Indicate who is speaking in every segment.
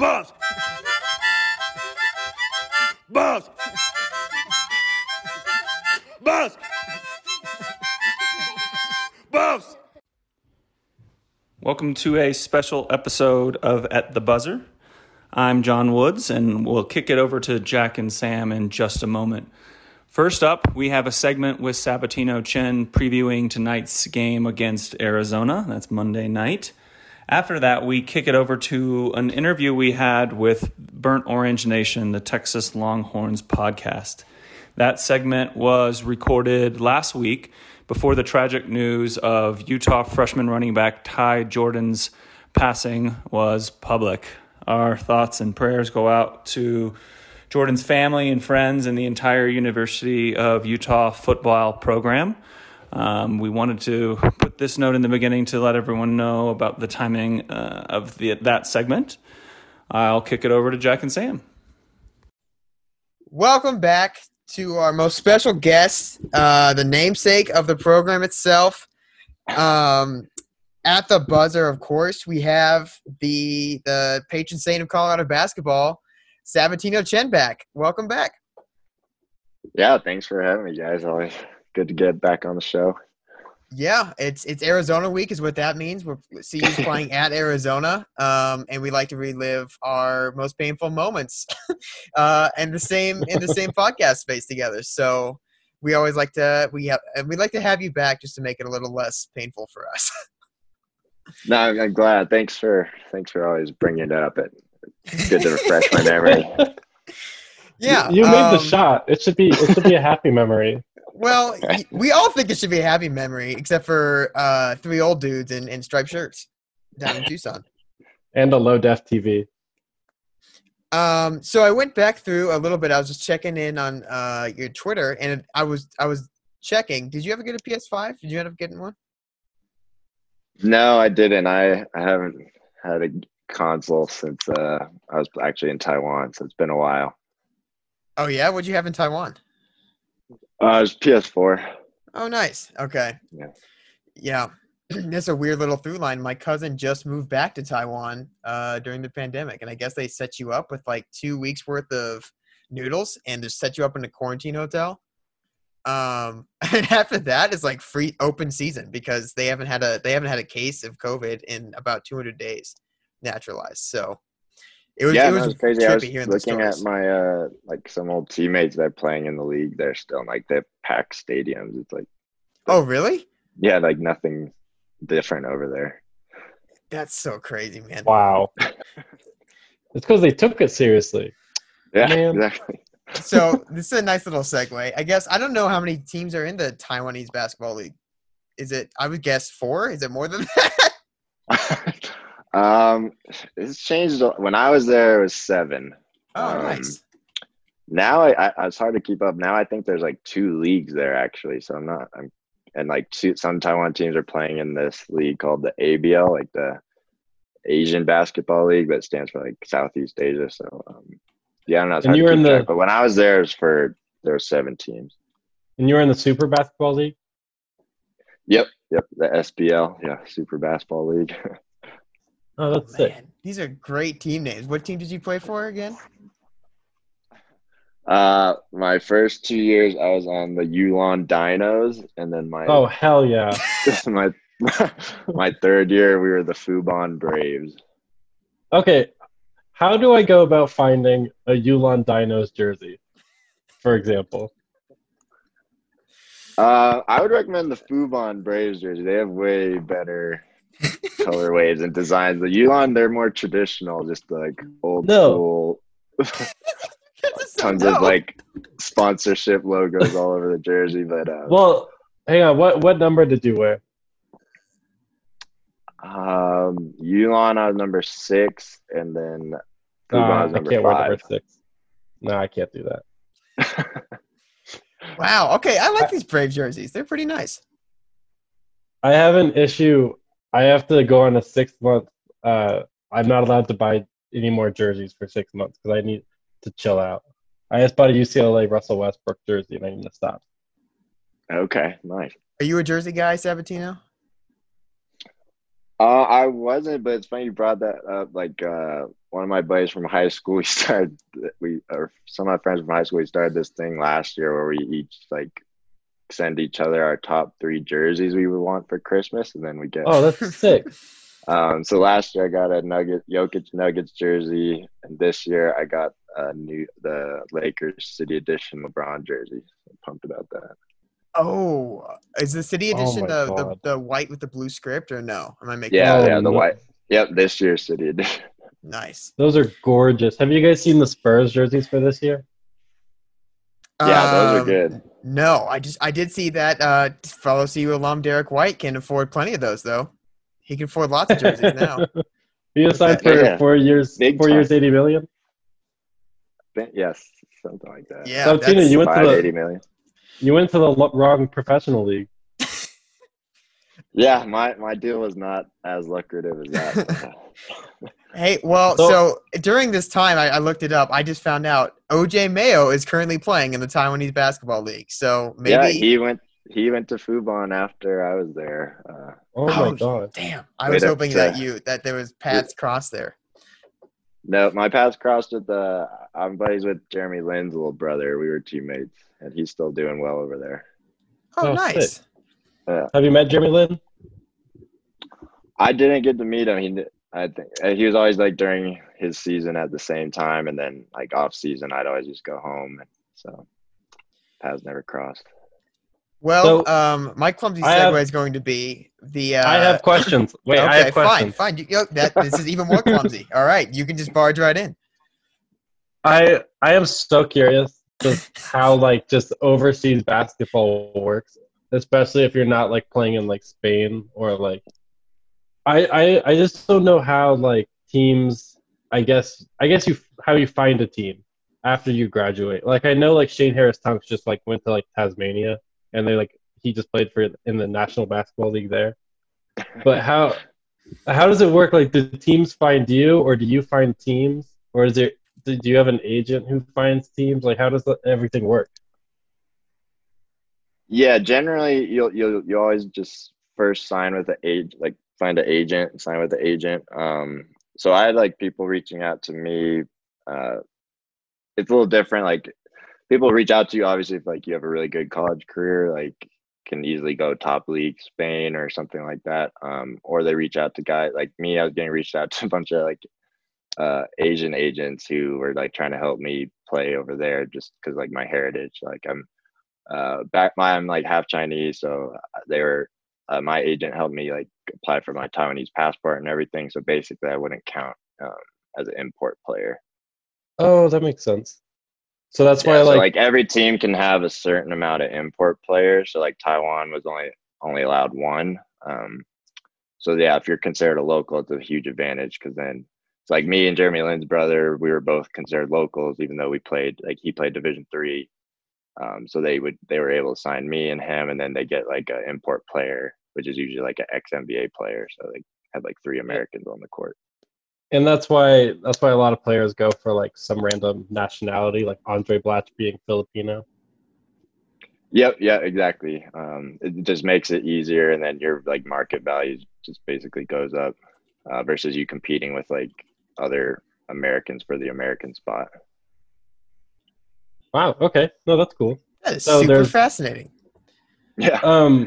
Speaker 1: Buffs! Buffs! Buffs! Buffs! Welcome to a special episode of At the Buzzer. I'm John Woods, and we'll kick it over to Jack and Sam in just a moment. First up, we have a segment with Sabatino Chen previewing tonight's game against Arizona. That's Monday night. After that, we kick it over to an interview we had with Burnt Orange Nation, the Texas Longhorns podcast. That segment was recorded last week before the tragic news of Utah freshman running back Ty Jordan's passing was public. Our thoughts and prayers go out to Jordan's family and friends and the entire University of Utah football program. We wanted to put this note in the beginning to let everyone know about the timing of that segment. I'll kick it over to Jack and Sam.
Speaker 2: Welcome back to our most special guest, the namesake of the program itself. At the buzzer, of course, we have the patron saint of Colorado basketball, Sabatino Chen back. Welcome back.
Speaker 3: Yeah, thanks for having me, guys. Always good to get back on the show.
Speaker 2: Yeah, it's Arizona week is what that means. We're CU's playing at Arizona, and we like to relive our most painful moments, and the same in the same podcast space together. So we always like to we'd like to have you back just to make it a little less painful for us.
Speaker 3: No, I'm glad. Thanks for always bringing it up. It's good to refresh my memory.
Speaker 2: Yeah,
Speaker 4: you made the shot. It should be a happy memory.
Speaker 2: Well, we all think it should be a happy memory, except for three old dudes in striped shirts down in Tucson.
Speaker 4: And a low-def TV.
Speaker 2: So I went back through a little bit. I was just checking in on your Twitter, and I was checking. Did you ever get a PS5? Did you end up getting one?
Speaker 3: No, I didn't. I haven't had a console since I was actually in Taiwan, so it's been a while.
Speaker 2: Oh, yeah? What'd you have in Taiwan?
Speaker 3: It was PS4.
Speaker 2: Oh, nice. Okay. Yeah. That's a weird little through line. My cousin just moved back to Taiwan during the pandemic, and I guess they set you up with like 2 weeks worth of noodles and just set you up in a quarantine hotel. And after that, it's like free open season because they haven't had a case of COVID in about 200 days naturalized. So it was
Speaker 3: crazy. I was
Speaker 2: hearing
Speaker 3: looking at my like some old teammates that are playing in the league. They're still in, like, they have packed stadiums. It's like,
Speaker 2: oh really?
Speaker 3: Yeah, like nothing different over there.
Speaker 2: That's so crazy, man.
Speaker 4: Wow. It's because they took it seriously.
Speaker 3: Yeah,
Speaker 4: Man.
Speaker 3: exactly.
Speaker 2: So this is a nice little segue. I guess I don't know how many teams are in the Taiwanese basketball league. Is it? I would guess 4. Is it more than that?
Speaker 3: It's changed. When I was there, it was 7.
Speaker 2: Oh, nice.
Speaker 3: Now it's hard to keep up. Now I think there's like 2 leagues there actually. So and like some Taiwan teams are playing in this league called the ABL, like the Asian Basketball League, that stands for like Southeast Asia. So yeah, I don't know. It's hard to keep track, but when I was there, there were 7 teams.
Speaker 4: And you were in the Super Basketball League?
Speaker 3: Yep, the SBL, yeah, Super Basketball League.
Speaker 4: Oh, that's sick.
Speaker 2: These are great team names. What team did you play for again?
Speaker 3: My first 2 years, I was on the Yulon Dinos, and then
Speaker 4: oh hell yeah,
Speaker 3: my third year, we were the Fubon Braves.
Speaker 4: Okay, how do I go about finding a Yulon Dinos jersey, for example?
Speaker 3: I would recommend the Fubon Braves jersey. They have way better colorways and designs. The Yulon, they're more traditional, just like old school. Tons of like sponsorship logos all over the jersey. But
Speaker 4: well, hang on. What number did you wear?
Speaker 3: Yulon, I was number 6, and then Fubon was number 5.
Speaker 4: Wear number 6. No, I can't do that.
Speaker 2: Wow. Okay, I like these Brave jerseys. They're pretty nice.
Speaker 4: I have an issue. I have to go on a 6-month. I'm not allowed to buy any more jerseys for 6 months because I need to chill out. I just bought a UCLA Russell Westbrook jersey and I need to stop.
Speaker 3: Okay, nice.
Speaker 2: Are you a jersey guy, Sabatino?
Speaker 3: I wasn't, but it's funny you brought that up. Like, one of my buddies from high school, or some of my friends from high school, we started this thing last year where we each like send each other our top three jerseys we would want for Christmas, and then we get.
Speaker 4: Oh, that's sick.
Speaker 3: So last year I got a Jokic Nuggets jersey, and this year I got the Lakers City Edition LeBron jersey. I'm pumped about that.
Speaker 2: Oh, is the City
Speaker 4: Oh
Speaker 2: Edition
Speaker 4: my God.
Speaker 2: the white with the blue script or no? Am I making
Speaker 3: Yeah,
Speaker 2: that
Speaker 4: Oh,
Speaker 2: up?
Speaker 3: yeah, the
Speaker 4: no.
Speaker 3: white. Yep, this year's City Edition.
Speaker 2: Nice.
Speaker 4: Those are gorgeous. Have you guys seen the Spurs jerseys for this year?
Speaker 3: Yeah, those are good.
Speaker 2: No, I did see that fellow CU alum Derek White can afford plenty of those though. He can afford lots of jerseys now.
Speaker 4: You signed for
Speaker 3: Yeah,
Speaker 4: 4 years,
Speaker 3: big
Speaker 4: 4 years,
Speaker 3: time.
Speaker 4: 80 million.
Speaker 3: Yes, something like that.
Speaker 2: Yeah,
Speaker 4: So, Tina,
Speaker 2: that's
Speaker 4: you went to
Speaker 3: 80
Speaker 4: the
Speaker 3: million.
Speaker 4: wrong professional league.
Speaker 3: Yeah, my deal was not as lucrative as that.
Speaker 2: Hey, well,
Speaker 4: So-
Speaker 2: so during this time, I looked it up. I just found out OJ Mayo is currently playing in the Taiwanese basketball league. So
Speaker 3: Yeah,
Speaker 2: maybe.
Speaker 3: he went to Fubon after I was there.
Speaker 4: Oh my God.
Speaker 2: Damn! I was
Speaker 3: Wait up
Speaker 2: hoping
Speaker 3: to-
Speaker 2: that there was paths crossed there.
Speaker 3: No, my paths crossed with I'm buddies with Jeremy Lin's little brother. We were teammates, and he's still doing well over there.
Speaker 2: Oh,
Speaker 4: Oh,
Speaker 2: nice.
Speaker 4: sick. Have you met Jeremy Lin?
Speaker 3: I didn't get to meet him. I think he was always like during his season at the same time, and then like off season, I'd always just go home. So paths never crossed.
Speaker 2: Well,
Speaker 4: So,
Speaker 2: my clumsy
Speaker 4: I
Speaker 2: segue
Speaker 4: have-
Speaker 2: is going to be the.
Speaker 4: I have questions. Wait,
Speaker 2: Okay,
Speaker 4: I have questions.
Speaker 2: fine. This is even more clumsy. All right, you can just barge right in.
Speaker 4: I am so curious just how like just overseas basketball works, especially if you're not like playing in like Spain or like I just don't know how like teams I guess you how you find a team after you graduate. Like I know like Shane Harris Tunks just like went to like Tasmania and he just played for in the National Basketball League there. But how does it work? Like do teams find you or do you find teams or do you have an agent who finds teams? Like how does everything work?
Speaker 3: Yeah, generally you'll always just first sign with the like find an agent, sign with the agent. So I had like people reaching out to me. It's a little different. Like people reach out to you obviously if like you have a really good college career, like can easily go top league Spain or something like that. Or they reach out to guys like me. I was getting reached out to a bunch of like Asian agents who were like trying to help me play over there just because like my heritage. Like I'm like half Chinese, so they were my agent helped me like apply for my Taiwanese passport and everything. So basically, I wouldn't count as an import player.
Speaker 4: Oh, that makes sense. So that's why
Speaker 3: So
Speaker 4: like
Speaker 3: like every team can have a certain amount of import players. So like Taiwan was only allowed one. So yeah, if you're considered a local, it's a huge advantage because then it's like me and Jeremy Lin's brother. We were both considered locals, even though we played like he played Division III. So they were able to sign me and him, and then they get like an import player, which is usually like an ex-NBA player. So they had like 3 Americans on the court.
Speaker 4: and that's why a lot of players go for like some random nationality, like Andre Blatch being Filipino.
Speaker 3: Yep, yeah, exactly. It just makes it easier, and then your like market value just basically goes up versus you competing with like other Americans for the American spot.
Speaker 4: Wow. Okay. No, that's cool.
Speaker 2: That is
Speaker 4: So
Speaker 2: super
Speaker 4: there's-
Speaker 2: fascinating.
Speaker 3: Yeah.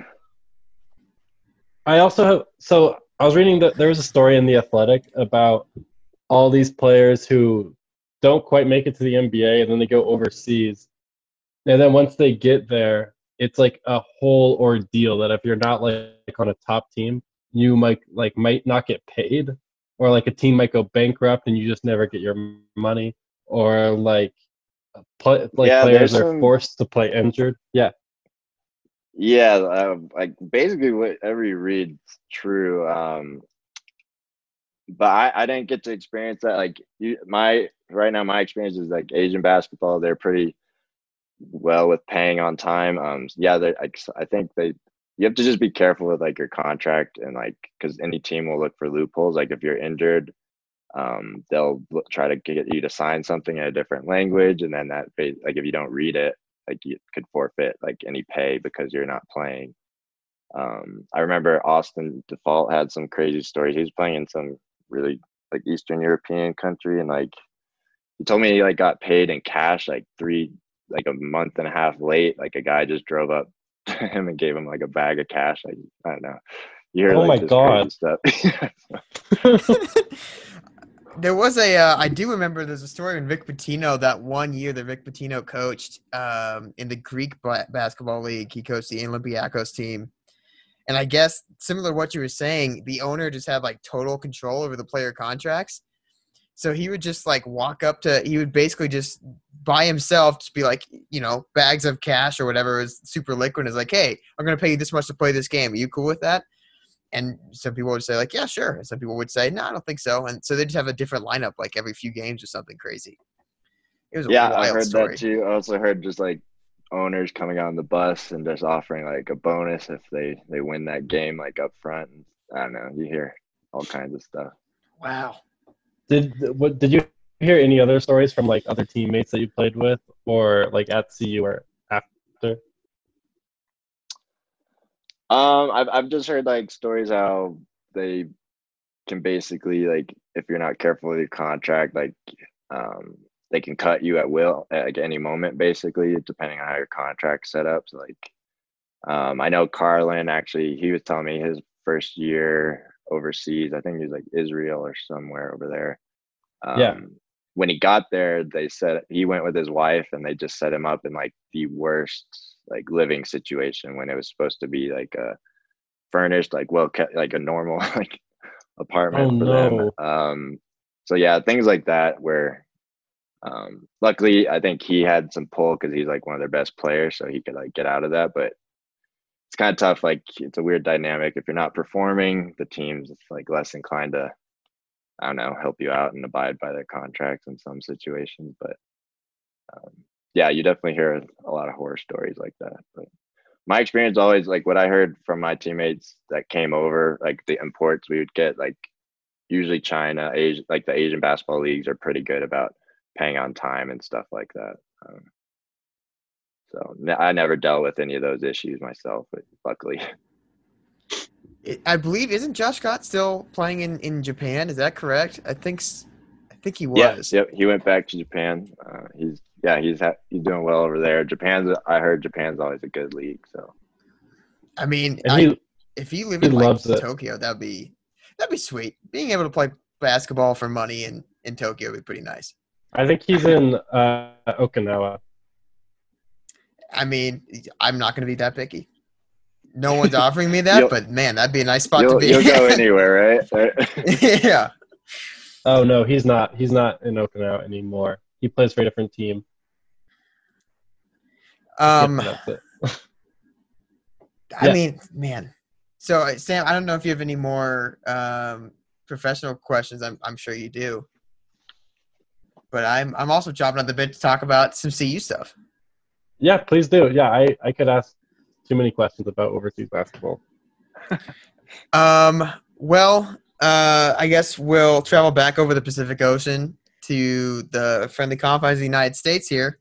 Speaker 4: I also have. So I was reading that there was a story in the Athletic about all these players who don't quite make it to the NBA, and then they go overseas, and then once they get there, it's like a whole ordeal. That if you're not like on a top team, you might not get paid, or like a team might go bankrupt and you just never get your money, or like
Speaker 3: Yeah,
Speaker 4: players
Speaker 3: there's
Speaker 4: are
Speaker 3: some-
Speaker 4: forced to play injured. Yeah.
Speaker 3: Yeah, like basically whatever you read is true. But I didn't get to experience that. Like right now, my experience is like Asian basketball. They're pretty well with paying on time. Yeah, I think you have to just be careful with like your contract and like because any team will look for loopholes. Like if you're injured, they'll try to get you to sign something in a different language, and then like if you don't read it, like you could forfeit like any pay because you're not playing. I remember Austin Default had some crazy stories. He was playing in some really like Eastern European country, and like he told me he like got paid in cash like a month and a half late. Like a guy just drove up to him and gave him like a bag of cash. Like I don't know. You hear
Speaker 4: Oh my
Speaker 3: like this
Speaker 4: God.
Speaker 3: crazy stuff.
Speaker 2: There was I do remember there's a story in Rick Pitino that one year that Rick Pitino coached in the Greek basketball league. He coached the Olympiacos team. And I guess similar to what you were saying, the owner just had like total control over the player contracts. So he would just like he would basically just by himself just be like, bags of cash or whatever is super liquid. Is like, hey, I'm going to pay you this much to play this game. Are you cool with that? And some people would say like, yeah, sure. And some people would say, no, I don't think so. And so they just have a different lineup like every few games or something crazy. It was a wild
Speaker 3: I heard
Speaker 2: story.
Speaker 3: that too. I also heard just like owners coming on the bus and just offering like a bonus if they win that game like up front. I don't know. You hear all kinds of stuff.
Speaker 2: Wow.
Speaker 4: Did you hear any other stories from like other teammates that you played with, or like at CU or after?
Speaker 3: I've just heard like stories how they can basically like if you're not careful with your contract, like they can cut you at will at like any moment, basically, depending on how your contract's set up. So like I know Carlin actually, he was telling me his first year overseas, I think he was like Israel or somewhere over there. When he got there, they said he went with his wife and they just set him up in like the worst like living situation when it was supposed to be like a furnished, like well kept, like a normal like apartment them. So yeah, things like that where luckily I think he had some pull because he's like one of their best players, so he could like get out of that. But it's kind of tough. Like it's a weird dynamic. If you're not performing, the team's like less inclined to, I don't know, help you out and abide by their contracts in some situations. But yeah, you definitely hear a lot of horror stories like that. But my experience always, like what I heard from my teammates that came over, like the imports we would get, like usually China, Asia, like the Asian basketball leagues are pretty good about paying on time and stuff like that. So I never dealt with any of those issues myself, but luckily.
Speaker 2: I believe, isn't Josh Scott still playing in Japan? Is that correct? I think he was.
Speaker 3: Yep. He went back to Japan. He's doing well over there. I heard Japan's always a good league. So,
Speaker 2: I mean, if he lived in Tokyo, that'd be sweet. Being able to play basketball for money in Tokyo would be pretty nice.
Speaker 4: I think he's in Okinawa.
Speaker 2: I mean, I'm not going to be that picky. No one's offering me that, but man, that'd be a nice spot to be.
Speaker 3: You'll go anywhere, right?
Speaker 2: Yeah.
Speaker 4: Oh no, he's not. He's not in Okinawa anymore. He plays for a different team.
Speaker 2: That's it. I mean, man. So Sam, I don't know if you have any more professional questions. I'm sure you do. But I'm also chopping on the bit to talk about some CU stuff.
Speaker 4: Yeah, please do. Yeah, I could ask too many questions about overseas basketball.
Speaker 2: Well, I guess we'll travel back over the Pacific Ocean to the friendly confines of the United States here.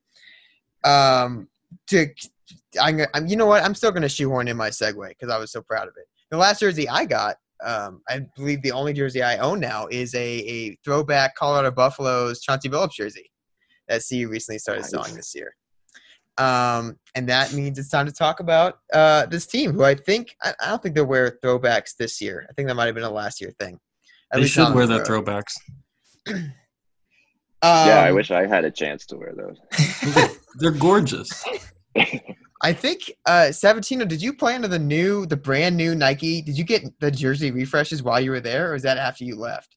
Speaker 2: You know what? I'm still going to shoehorn in my segue because I was so proud of it. The last jersey I got, I believe the only jersey I own now is a throwback Colorado Buffaloes Chauncey Billups jersey that CU recently started selling this year. And that means it's time to talk about this team, who I don't think they'll wear throwbacks this year. I think that might have been a last year thing.
Speaker 1: They should wear the throwbacks.
Speaker 3: Yeah, I wish I had a chance to wear those.
Speaker 1: They're gorgeous.
Speaker 2: I think Sabatino, did you play under the brand new Nike? Did you get the jersey refreshes while you were there, or is that after you left?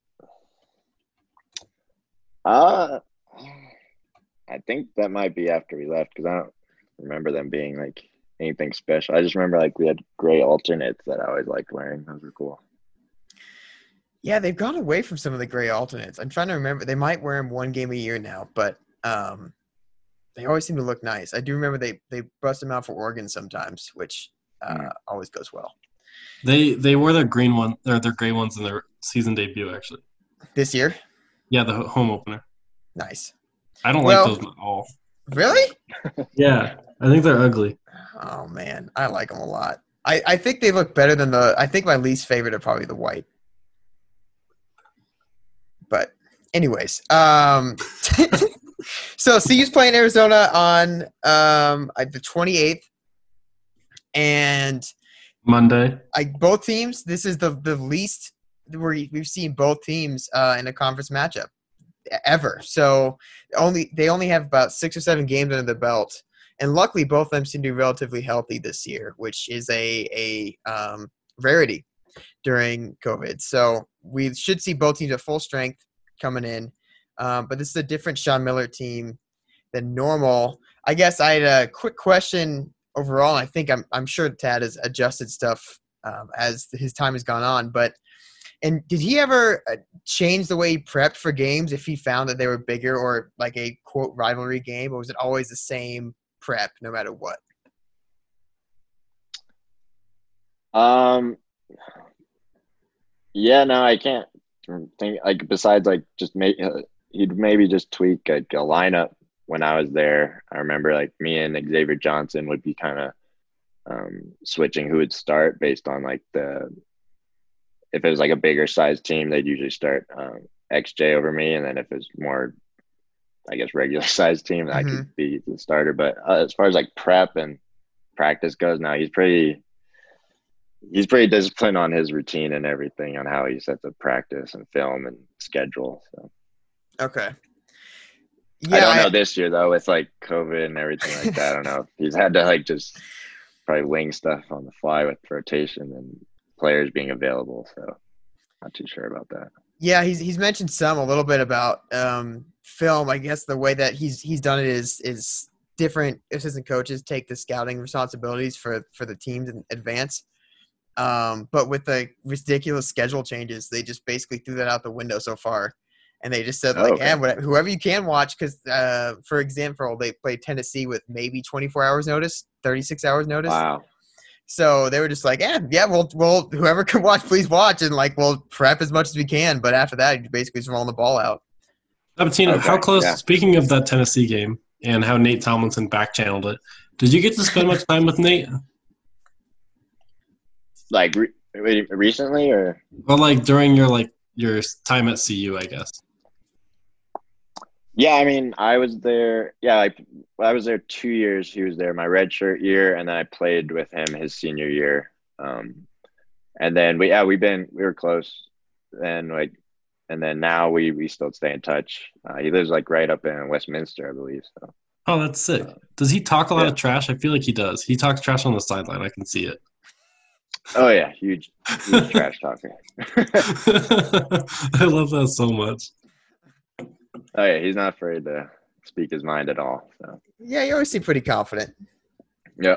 Speaker 3: I think that might be after we left because I don't remember them being like anything special. I just remember like we had gray alternates that I always liked wearing. Those were cool.
Speaker 2: Yeah, they've gone away from some of the gray alternates. I'm trying to remember. They might wear them one game a year now, but they always seem to look nice. I do remember they bust them out for Oregon sometimes, which always goes well.
Speaker 1: They wore their green one or their gray ones in their season debut actually.
Speaker 2: This year?
Speaker 1: Yeah, the home opener.
Speaker 2: Nice.
Speaker 1: I don't like those at all.
Speaker 2: Really?
Speaker 1: Yeah, I think they're ugly.
Speaker 2: Oh man, I like them a lot. I think they look better than I think my least favorite are probably the white. But anyways, so CU's playing Arizona on the 28th, and
Speaker 4: Monday.
Speaker 2: Both teams. This is the least we've seen both teams in a conference matchup ever. So they only have about 6 or 7 games under the belt, and luckily both of them seem to be relatively healthy this year, which is a rarity during COVID. So we should see both teams at full strength coming in. But this is a different Sean Miller team than normal. I guess I had a quick question overall. I think I'm sure Tad has adjusted stuff as his time has gone on. And did he ever change the way he prepped for games if he found that they were bigger or like a quote rivalry game, or was it always the same prep no matter what?
Speaker 3: Yeah, no, I can't think like besides like just he'd maybe just tweak like a lineup when I was there. I remember like me and Xavier Johnson would be kind of switching who would start based on like if it was like a bigger size team, they'd usually start XJ over me, and then if it's more, I guess, regular size team, I could be the starter. But as far as like prep and practice goes, now he's pretty disciplined on his routine and everything, on how he sets up practice and film and schedule. So
Speaker 2: okay. Yeah,
Speaker 3: I don't know this year though, with like COVID and everything like that. I don't know if he's had to like just probably wing stuff on the fly with rotation and players being available. So not too sure about that.
Speaker 2: Yeah, he's mentioned a little bit about film. I guess the way that he's done it is different assistant coaches take the scouting responsibilities for the teams in advance. But with the ridiculous schedule changes, they just basically threw that out the window so far. And they just said, whoever you can watch, because, for example, they played Tennessee with maybe 24 hours notice, 36 hours notice.
Speaker 3: Wow.
Speaker 2: So they were just like, we'll whoever can watch, please watch. And, we'll prep as much as we can. But after that, you basically just rolling the ball out.
Speaker 4: Sabatino, how close, speaking of that Tennessee game and how Nate Tomlinson back-channeled it, did you get to spend much time with Nate?
Speaker 3: Like recently or?
Speaker 4: Well, during your time at CU, I guess.
Speaker 3: Yeah, I mean, I was there. Yeah, I was there 2 years. He was there my redshirt year, and then I played with him his senior year. And then we were close. And and then now we still stay in touch. He lives right up in Westminster, I believe. So.
Speaker 4: Oh, that's sick. Does he talk a lot of trash? I feel like he does. He talks trash on the sideline. I can see it.
Speaker 3: Oh yeah, huge trash talker.
Speaker 4: I love that so much.
Speaker 3: Oh yeah, he's not afraid to speak his mind at all. So.
Speaker 2: Yeah, you always seem pretty confident.
Speaker 3: Yeah.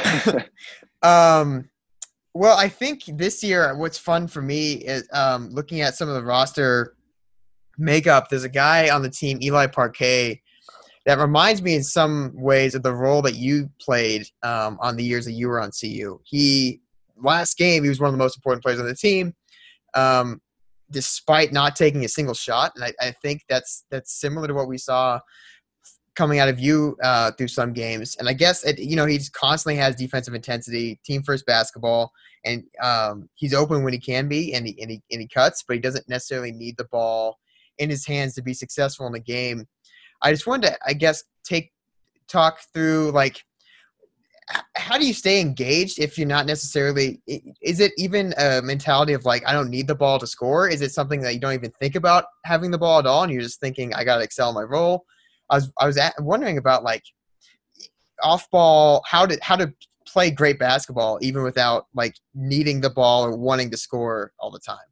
Speaker 2: Well, I think this year what's fun for me is looking at some of the roster makeup. There's a guy on the team, Eli Parquet, that reminds me in some ways of the role that you played on the years that you were on CU. Last game, he was one of the most important players on the team. Despite not taking a single shot. And I think that's similar to what we saw coming out of you through some games. And I guess, he just constantly has defensive intensity, team first basketball, and he's open when he can be, and he cuts, but he doesn't necessarily need the ball in his hands to be successful in the game. I just wanted to, I guess, talk through, how do you stay engaged if you're not necessarily – is it even a mentality of, I don't need the ball to score? Is it something that you don't even think about having the ball at all and you're just thinking, I got to excel in my role? I was wondering about, off-ball, how to play great basketball even without, needing the ball or wanting to score all the time.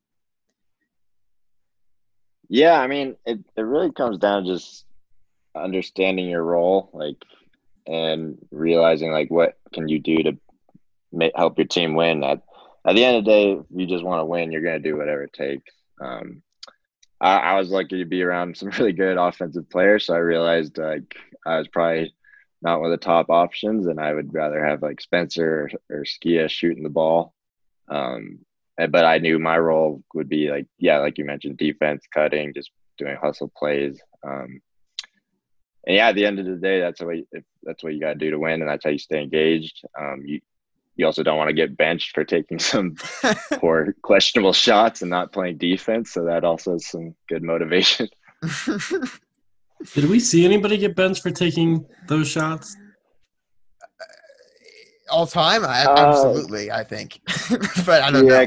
Speaker 3: Yeah, I mean, it really comes down to just understanding your role, and realizing what can you do to help your team win. At the end of the day, if you just want to win, you're going to do whatever it takes. I was lucky to be around some really good offensive players, so I realized I was probably not one of the top options, and I would rather have Spencer or Skia shooting the ball. But I knew my role would be like you mentioned, defense, cutting, just doing hustle plays. And at the end of the day, that's what you got to do to win, and that's how you stay engaged. you also don't want to get benched for taking some poor questionable shots and not playing defense. So that also is some good motivation.
Speaker 4: Did we see anybody get benched for taking those shots?
Speaker 2: All time? Absolutely, I think. But I don't know.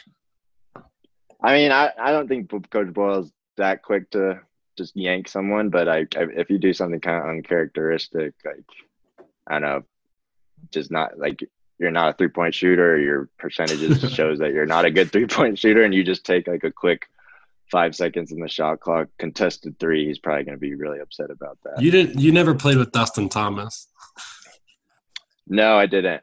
Speaker 3: I mean, I don't think Coach Boyle's that quick to just yank someone, but if you do something kind of uncharacteristic, like, I don't know, just not like you're not a 3-point shooter, or your percentages shows that you're not a good 3-point shooter, and you just take like a quick 5 seconds in the shot clock, contested 3, he's probably going to be really upset about that.
Speaker 4: You never played with Dustin Thomas.
Speaker 3: No, I didn't.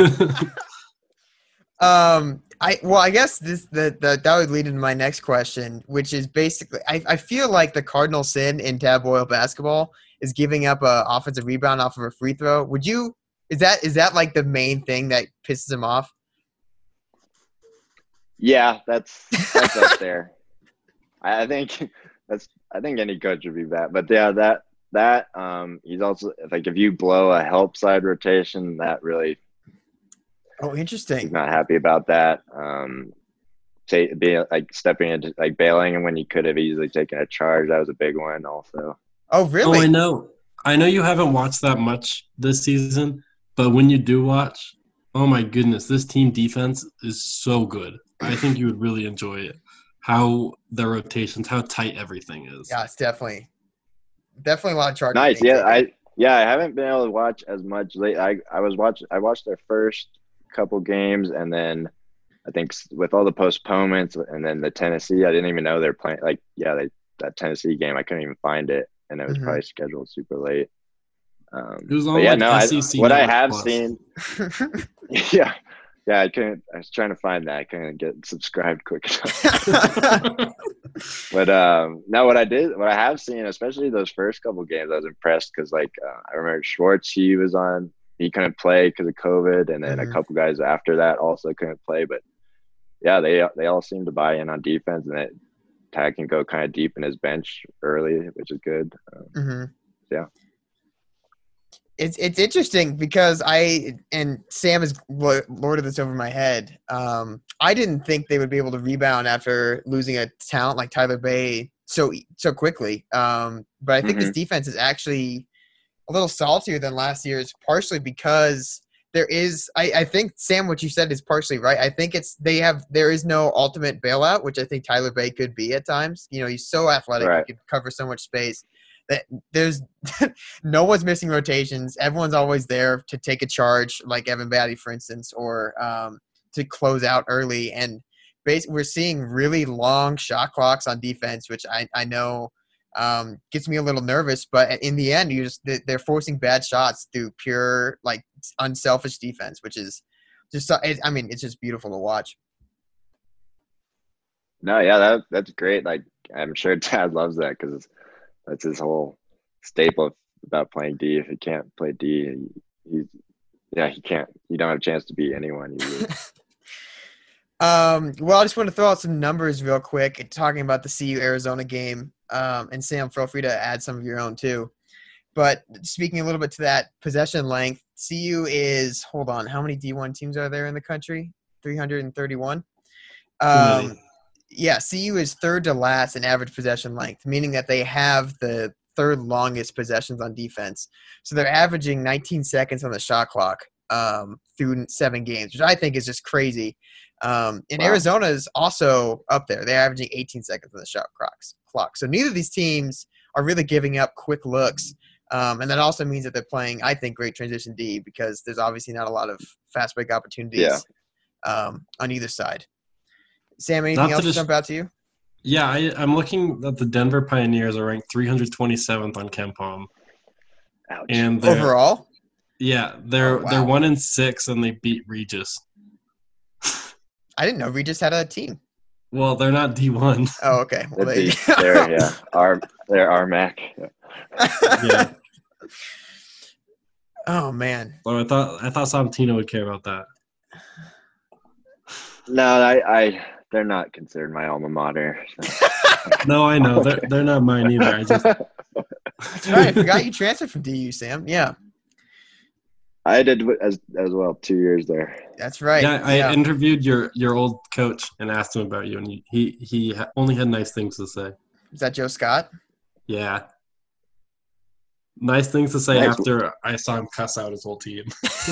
Speaker 2: I guess that would lead into my next question, which is basically I feel like the cardinal sin in Tad Boyle basketball is giving up a offensive rebound off of a free throw. Is that like the main thing that pisses him off?
Speaker 3: Yeah, that's up there. I think any coach would be bad, but yeah, that he's also like, if you blow a help side rotation, that really.
Speaker 2: Oh, interesting.
Speaker 3: He's not happy about that. Being like stepping into like bailing, and when you could have easily taken a charge, that was a big one also.
Speaker 2: Oh, really?
Speaker 4: Oh, I know you haven't watched that much this season, but when you do watch, oh my goodness, this team defense is so good. I think you would really enjoy it. How their rotations, how tight everything is.
Speaker 2: Yeah, it's definitely a lot of charges.
Speaker 3: Nice. Yeah, I haven't been able to watch as much late. I watched their first couple games, and then I think with all the postponements and then the Tennessee, I didn't even know they're playing. Like, that Tennessee game, I couldn't even find it, and it was probably scheduled super late.
Speaker 4: It was on SEC.
Speaker 3: What I have seen, yeah, I couldn't. I was trying to find that. I couldn't get subscribed quick enough. But no, what I have seen, especially those first couple games, I was impressed because I remember Schwartz, he couldn't play because of COVID, and then a couple guys after that also couldn't play. But yeah, they all seem to buy in on defense, and that Tad can go kind of deep in his bench early, which is good. Yeah.
Speaker 2: It's interesting because and Sam has lorded this over my head. I didn't think they would be able to rebound after losing a talent like Tyler Bay so quickly. But I think this defense is actually a little saltier than last year's, partially because there is. I think, Sam, what you said is partially right. I think there is no ultimate bailout, which I think Tyler Bay could be at times. You know, he's so athletic, right. He could cover so much space. That there's no one's missing rotations. Everyone's always there to take a charge, like Evan Batty, for instance, or to close out early. And we're seeing really long shot clocks on defense, which I know gets me a little nervous. But in the end, they're forcing bad shots through pure, like, unselfish defense, which is just it's just beautiful to watch.
Speaker 3: No, yeah, that's great. Like, I'm sure Tad loves that because that's his whole staple about playing D. If he can't play D, he can't. You don't have a chance to beat anyone usually.
Speaker 2: Well, I just want to throw out some numbers real quick, talking about the CU Arizona game. And Sam, feel free to add some of your own too. But speaking a little bit to that possession length, CU is, hold on, how many D1 teams are there in the country? 331. Yeah, CU is third to last in average possession length, meaning that they have the third longest possessions on defense. So they're averaging 19 seconds on the shot clock through 7 games, which I think is just crazy. And wow. Arizona is also up there. They're averaging 18 seconds on the shot clock. So neither of these teams are really giving up quick looks. And that also means that they're playing, I think, great transition D, because there's obviously not a lot of fast break opportunities on either side. Sam, anything else jump out to you?
Speaker 4: Yeah, I'm looking at the Denver Pioneers are ranked 327th on KenPom.
Speaker 2: Ouch. And overall?
Speaker 4: Yeah, they're 1-6 and they beat Regis.
Speaker 2: I didn't know Regis had a team.
Speaker 4: Well, they're not D1.
Speaker 2: Oh, okay. Well,
Speaker 3: they're RMAC.
Speaker 4: Yeah.
Speaker 2: Oh man.
Speaker 4: Well, I thought Santino would care about that.
Speaker 3: No, they're not considered my alma mater. So.
Speaker 4: No, I know. They're not mine either.
Speaker 2: That's right. I forgot you transferred from DU, Sam. Yeah.
Speaker 3: I did as well 2 years there.
Speaker 2: That's right.
Speaker 4: Yeah, I interviewed your old coach and asked him about you, and he only had nice things to say.
Speaker 2: Is that Joe Scott?
Speaker 4: Yeah. Nice things to say
Speaker 3: Nice.
Speaker 4: after I saw him cuss out his whole team.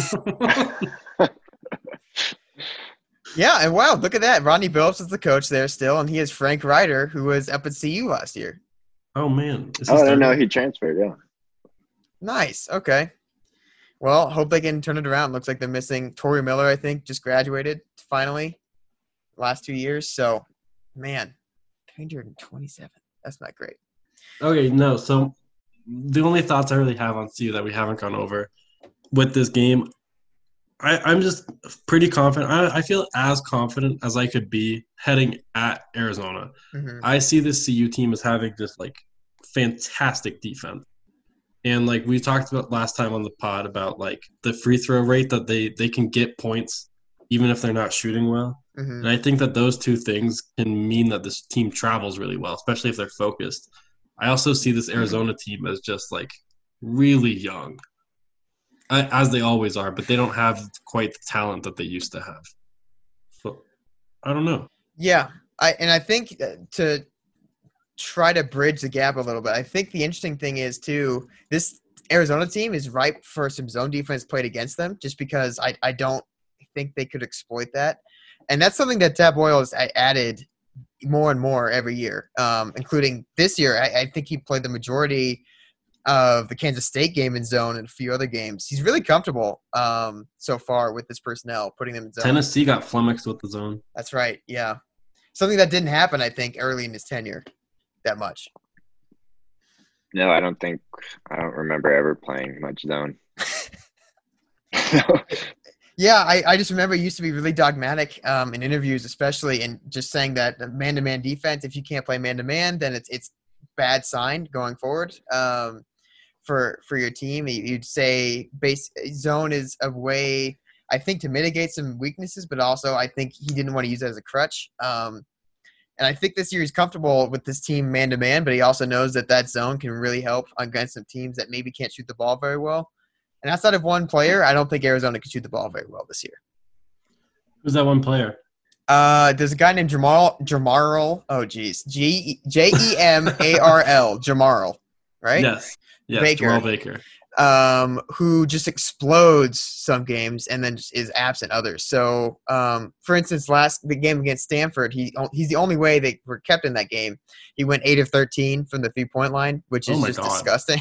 Speaker 2: Yeah, and wow, look at that. Rodney Billups is the coach there still, and he has Frank Ryder, who was up at CU last year.
Speaker 4: Oh, man.
Speaker 3: I didn't know he transferred, yeah.
Speaker 2: Nice. Okay. Well, hope they can turn it around. Looks like they're missing Torrey Miller, I think, just graduated finally last 2 years. So, man, 327. That's not great.
Speaker 4: Okay, no. So the only thoughts I really have on CU that we haven't gone over with this game, I'm just pretty confident. I feel as confident as I could be heading at Arizona.
Speaker 2: Mm-hmm.
Speaker 4: I see this CU team as having this like fantastic defense. And like we talked about last time on the pod about like the free throw rate that they can get points even if they're not shooting well.
Speaker 2: Mm-hmm.
Speaker 4: And I think that those two things can mean that this team travels really well, especially if they're focused. I also see this Arizona team as just like really young, as they always are, but they don't have quite the talent that they used to have. So I don't know.
Speaker 2: Yeah, I think to try to bridge the gap a little bit, I think the interesting thing is too, this Arizona team is ripe for some zone defense played against them, just because I don't think they could exploit that. And that's something that Tab Boyle has added more and more every year, including this year. I think he played the majority of the Kansas State game in zone and a few other games. He's really comfortable so far with this personnel, putting them in zone.
Speaker 4: Tennessee got flummoxed with the zone.
Speaker 2: That's right, yeah. Something that didn't happen, I think, early in his tenure that much.
Speaker 3: No, I don't remember ever playing much zone.
Speaker 2: Yeah, I just remember he used to be really dogmatic in interviews, especially, and just saying that the man-to-man defense, if you can't play man-to-man, then it's bad sign going forward for your team. You'd say base zone is a way, I think, to mitigate some weaknesses, but also I think he didn't want to use it as a crutch. And I think this year he's comfortable with this team man-to-man, but he also knows that zone can really help against some teams that maybe can't shoot the ball very well. And outside of one player, I don't think Arizona can shoot the ball very well this year.
Speaker 4: Who's that one player?
Speaker 2: There's a guy named Jemarl. Oh, geez. Jemarl. Jemarl, right?
Speaker 4: Yes.
Speaker 2: Baker.
Speaker 4: Jamal Baker.
Speaker 2: Who just explodes some games and then just is absent others. So, for instance, the game against Stanford, he's the only way they were kept in that game. He went 8 of 13 from the 3-point line, which is just disgusting.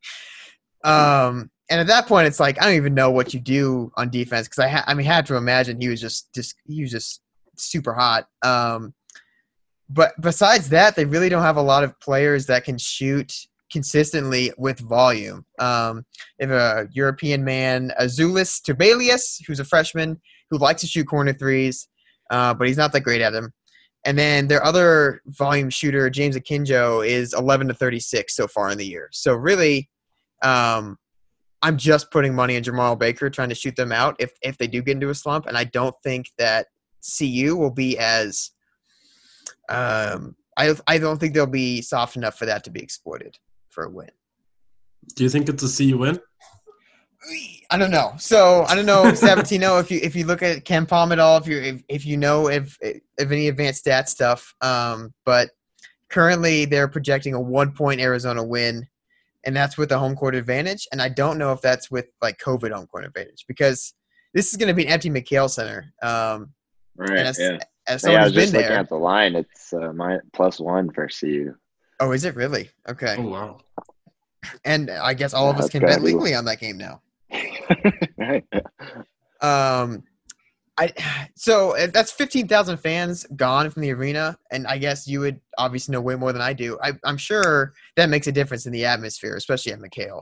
Speaker 2: And at that point, it's like I don't even know what you do on defense, because I had to imagine he was just super hot. But besides that, they really don't have a lot of players that can shoot consistently with volume. They have a European man, Azulis Turbelius, who's a freshman who likes to shoot corner threes, but he's not that great at them. And then their other volume shooter, James Akinjo, is 11 to 36 so far in the year. So really, I'm just putting money on Jamal Baker, trying to shoot them out if they do get into a slump. And I don't think that CU will be as I don't think they'll be soft enough for that to be exploited for a win.
Speaker 4: Do you think it's a CU win?
Speaker 2: I don't know. So I don't know, Sabatino, if you look at KenPom at all, if you know if any advanced stat stuff, but currently they're projecting a 1-point Arizona win, and that's with the home court advantage. And I don't know if that's with like COVID home court advantage, because this is going to be an empty McHale Center.
Speaker 3: Right.
Speaker 2: As someone
Speaker 3: I was
Speaker 2: who's
Speaker 3: just
Speaker 2: been
Speaker 3: looking
Speaker 2: there,
Speaker 3: at the line. It's +1 for CU.
Speaker 2: Oh, is it really? Okay.
Speaker 4: Oh, wow.
Speaker 2: And I guess all of us can bet legally on that game now.
Speaker 3: Right.
Speaker 2: So that's 15,000 fans gone from the arena, and I guess you would obviously know way more than I do. I'm sure that makes a difference in the atmosphere, especially at McHale.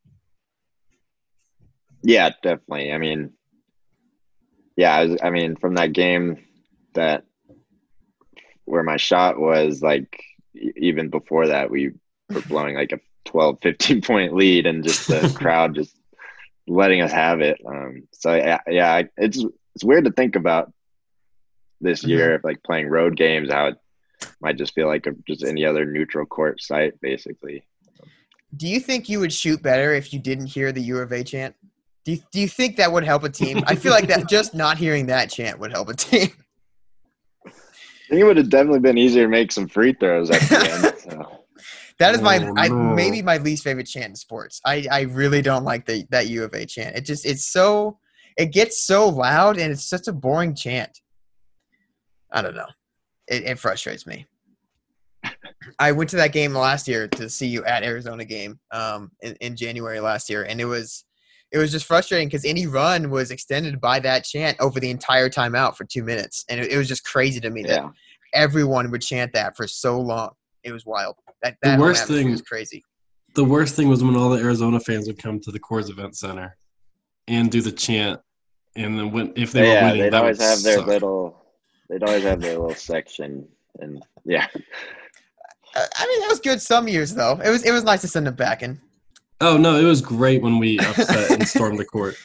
Speaker 3: Yeah, definitely. I mean, from that game where my shot was, like, even before that, we were blowing like a 12, 15-point lead, and just the crowd just letting us have it. It's weird to think about this year, like playing road games, how it might just feel like just any other neutral court site, basically.
Speaker 2: Do you think you would shoot better if you didn't hear the U of A chant? Do you think that would help a team? I feel like that just not hearing that chant would help a team.
Speaker 3: I think it would have definitely been easier to make some free throws at the end. So.
Speaker 2: That is maybe my least favorite chant in sports. I really don't like that U of A chant. It gets so loud and it's such a boring chant. I don't know. It frustrates me. I went to that game last year to see you at Arizona game in January last year, and it was just frustrating because any run was extended by that chant over the entire timeout for 2 minutes, and it was just crazy to me that everyone would chant that for so long. It was wild. The worst thing was crazy.
Speaker 4: The worst thing was when all the Arizona fans would come to the Coors Event Center and do the chant, and then if they were winning,
Speaker 3: they'd always have their little section, and yeah.
Speaker 2: I mean, that was good some years though. It was nice to send them back in.
Speaker 4: Oh no, it was great when we upset and stormed the court.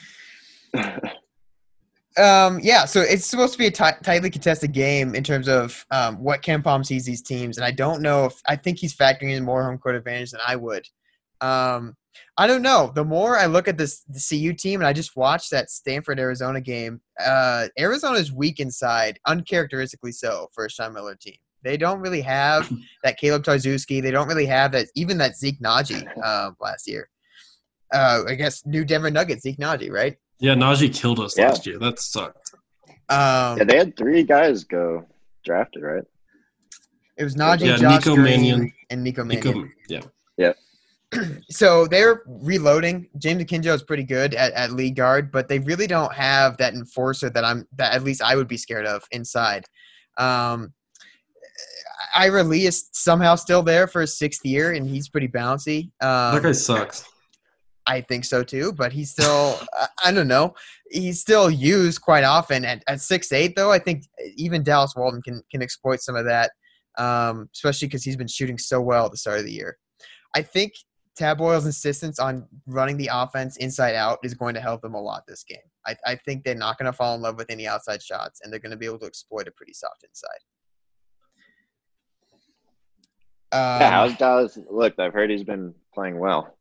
Speaker 2: Yeah, so it's supposed to be a tightly contested game in terms of what KenPom sees these teams, and I don't know I think he's factoring in more home court advantage than I would. I don't know. The more I look at the CU team, and I just watched that Stanford-Arizona game, Arizona's weak inside, uncharacteristically so for a Sean Miller team. They don't really have that Caleb Tarczewski. They don't really have that Zeke Naji last year. I guess new Denver Nuggets, Zeke Naji, right?
Speaker 4: Yeah, Najee killed us last year. That sucked.
Speaker 3: They had 3 guys go drafted, right?
Speaker 2: It was Najee, Josh
Speaker 4: Nico
Speaker 2: Green,
Speaker 4: Mannion,
Speaker 2: and Nico Mannion.
Speaker 3: Yeah.
Speaker 2: So they're reloading. James Akinjo is pretty good at lead guard, but they really don't have that enforcer that at least I would be scared of inside. Ira Lee is somehow still there for his 6th year, and he's pretty bouncy.
Speaker 4: That guy sucks.
Speaker 2: I think so too, but he's still I don't know. He's still used quite often at 6'8", though. I think even Dallas Walton can exploit some of that, especially because he's been shooting so well at the start of the year. I think Tab Boyle's insistence on running the offense inside out is going to help them a lot this game. I think they're not going to fall in love with any outside shots, and they're going to be able to exploit a pretty soft inside.
Speaker 3: How's Dallas looked? I've heard he's been playing well.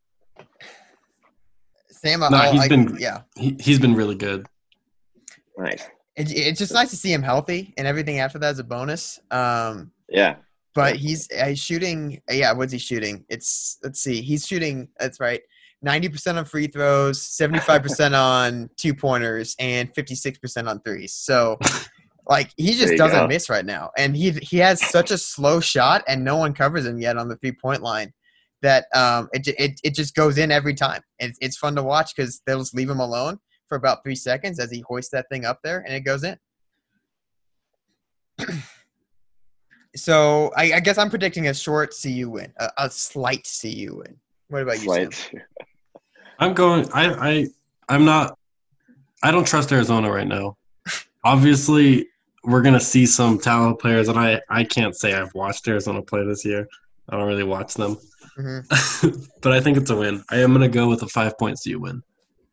Speaker 2: Sam,
Speaker 4: he's been really good.
Speaker 3: Nice.
Speaker 2: It's just nice to see him healthy, and everything after that is a bonus.
Speaker 3: Yeah.
Speaker 2: But he's shooting. Yeah, what's he shooting? Let's see. He's shooting. That's right. 90% on free throws, 75% on 2-pointers, and 56% on threes. So, like, he just doesn't miss right now, and he has such a slow shot, and no one covers him yet on the 3-point line. That it just goes in every time. It's fun to watch because they'll just leave him alone for about 3 seconds as he hoists that thing up there, and it goes in. So I guess I'm predicting a short CU win, a slight CU win. What about you, Sam?
Speaker 4: I'm going. I'm not. I don't trust Arizona right now. Obviously, we're gonna see some talented players, and I can't say I've watched Arizona play this year. I don't really watch them. Mm-hmm. But I think it's a win. I am going to go with a 5-point CU win.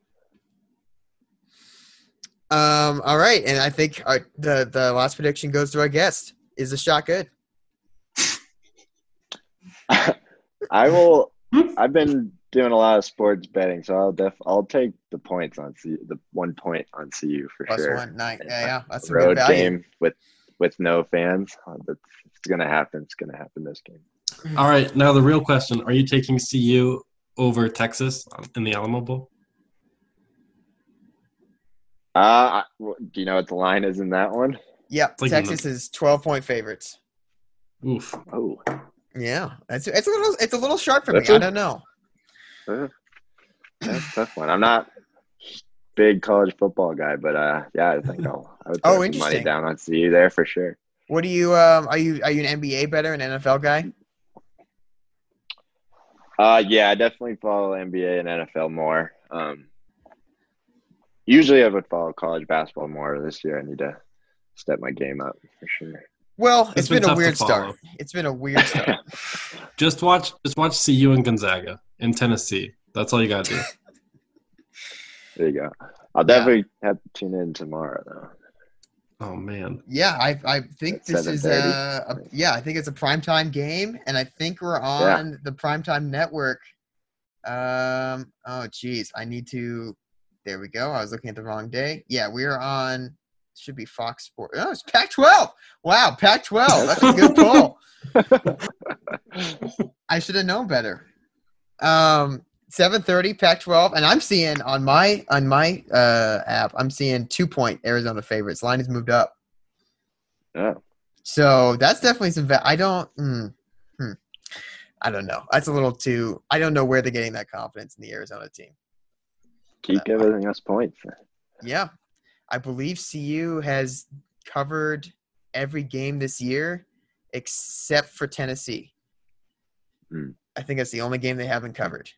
Speaker 2: All right, and I think the last prediction goes to our guest. Is the shot good?
Speaker 3: I've been doing a lot of sports betting, so I'll take the points on CU, the 1 point on CU for
Speaker 2: Plus
Speaker 3: sure.
Speaker 2: +1, yeah, that's a
Speaker 3: road
Speaker 2: good value.
Speaker 3: Game with no fans. It's gonna happen. It's gonna happen this game.
Speaker 4: All right, now the real question: are you taking CU over Texas in the Alamo Bowl?
Speaker 3: Do you know what the line is in that one?
Speaker 2: Yep, like Texas is 12-point favorites.
Speaker 4: Oof.
Speaker 3: Oh.
Speaker 2: Yeah, it's a little sharp for me. I don't know.
Speaker 3: That's a tough one. I'm not a big college football guy, but yeah, I think I would throw some money down on CU there for sure.
Speaker 2: What do you are you an NBA bettor, an NFL guy?
Speaker 3: Yeah, I definitely follow NBA and NFL more. Usually I would follow college basketball more. This year I need to step my game up for sure.
Speaker 2: Well, it's been a weird start. It's been a weird start.
Speaker 4: Just watch CU and Gonzaga in Tennessee. That's all you gotta do.
Speaker 3: There you go. I'll definitely have to tune in tomorrow though.
Speaker 4: Oh man.
Speaker 2: Yeah, I think this is I think it's a primetime game, and I think we're on the primetime network. Oh geez, I need to There we go. I was looking at the wrong day. Yeah, we are on. Should be Fox Sports. Oh, it's Pac-12. Wow, Pac-12. That's a good poll. I should have known better. 7:30 Pac-12, and I'm seeing on my app, I'm seeing 2-point Arizona favorites. Line has moved up.
Speaker 3: Yeah.
Speaker 2: So that's definitely some. I don't know. That's a little too. I don't know where they're getting that confidence in the Arizona team.
Speaker 3: Keep giving us points.
Speaker 2: Yeah. I believe CU has covered every game this year except for Tennessee. I think that's the only game they haven't covered,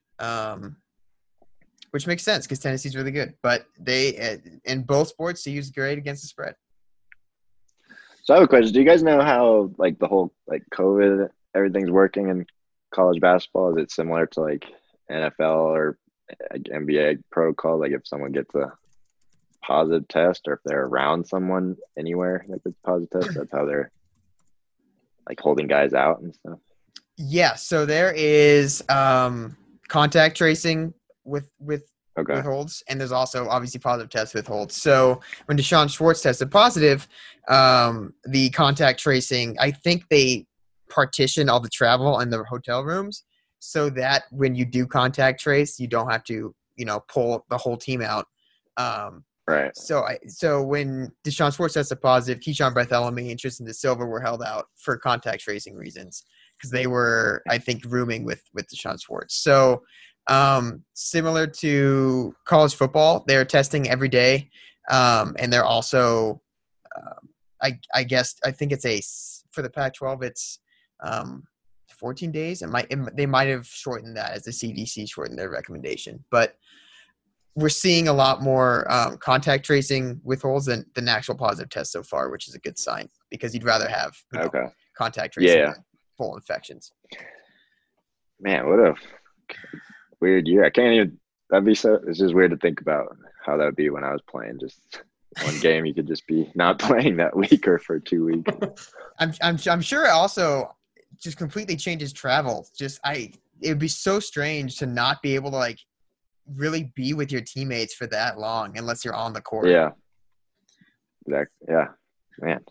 Speaker 2: which makes sense because Tennessee's really good. But they in both sports, CU's great against the spread.
Speaker 3: So I have a question. Do you guys know how like the whole like COVID, everything's working in college basketball? Is it similar to like NFL or like NBA protocol? Like if someone gets a positive test or if they're around someone anywhere that gets a positive test, that's how they're like holding guys out and stuff.
Speaker 2: Yeah, so there is contact tracing with holds, and there's also obviously positive tests with holds. So when Deshaun Schwartz tested positive, the contact tracing, I think they partition all the travel and the hotel rooms so that when you do contact trace, you don't have to, pull the whole team out.
Speaker 3: Right.
Speaker 2: So when Deshaun Schwartz tested positive, Keyshawn Bartholomew and Tristan De Silva were held out for contact tracing reasons because they were, I think, rooming with Deshaun Schwartz. So similar to college football, they're testing every day, and they're also, I think it's for the Pac-12, it's 14 days. They might have shortened that as the CDC shortened their recommendation, but we're seeing a lot more contact tracing with holds than actual positive tests so far, which is a good sign because you'd rather have contact tracing than full infections.
Speaker 3: Man, what a weird year. I can't even – it's just weird to think about how that would be when I was playing. Just one game you could just be not playing that week or for 2 weeks.
Speaker 2: I'm sure it also just completely changes travel. It would be so strange to not be able to like really be with your teammates for that long unless you're on the court.
Speaker 3: Yeah. Exactly. Yeah. Man.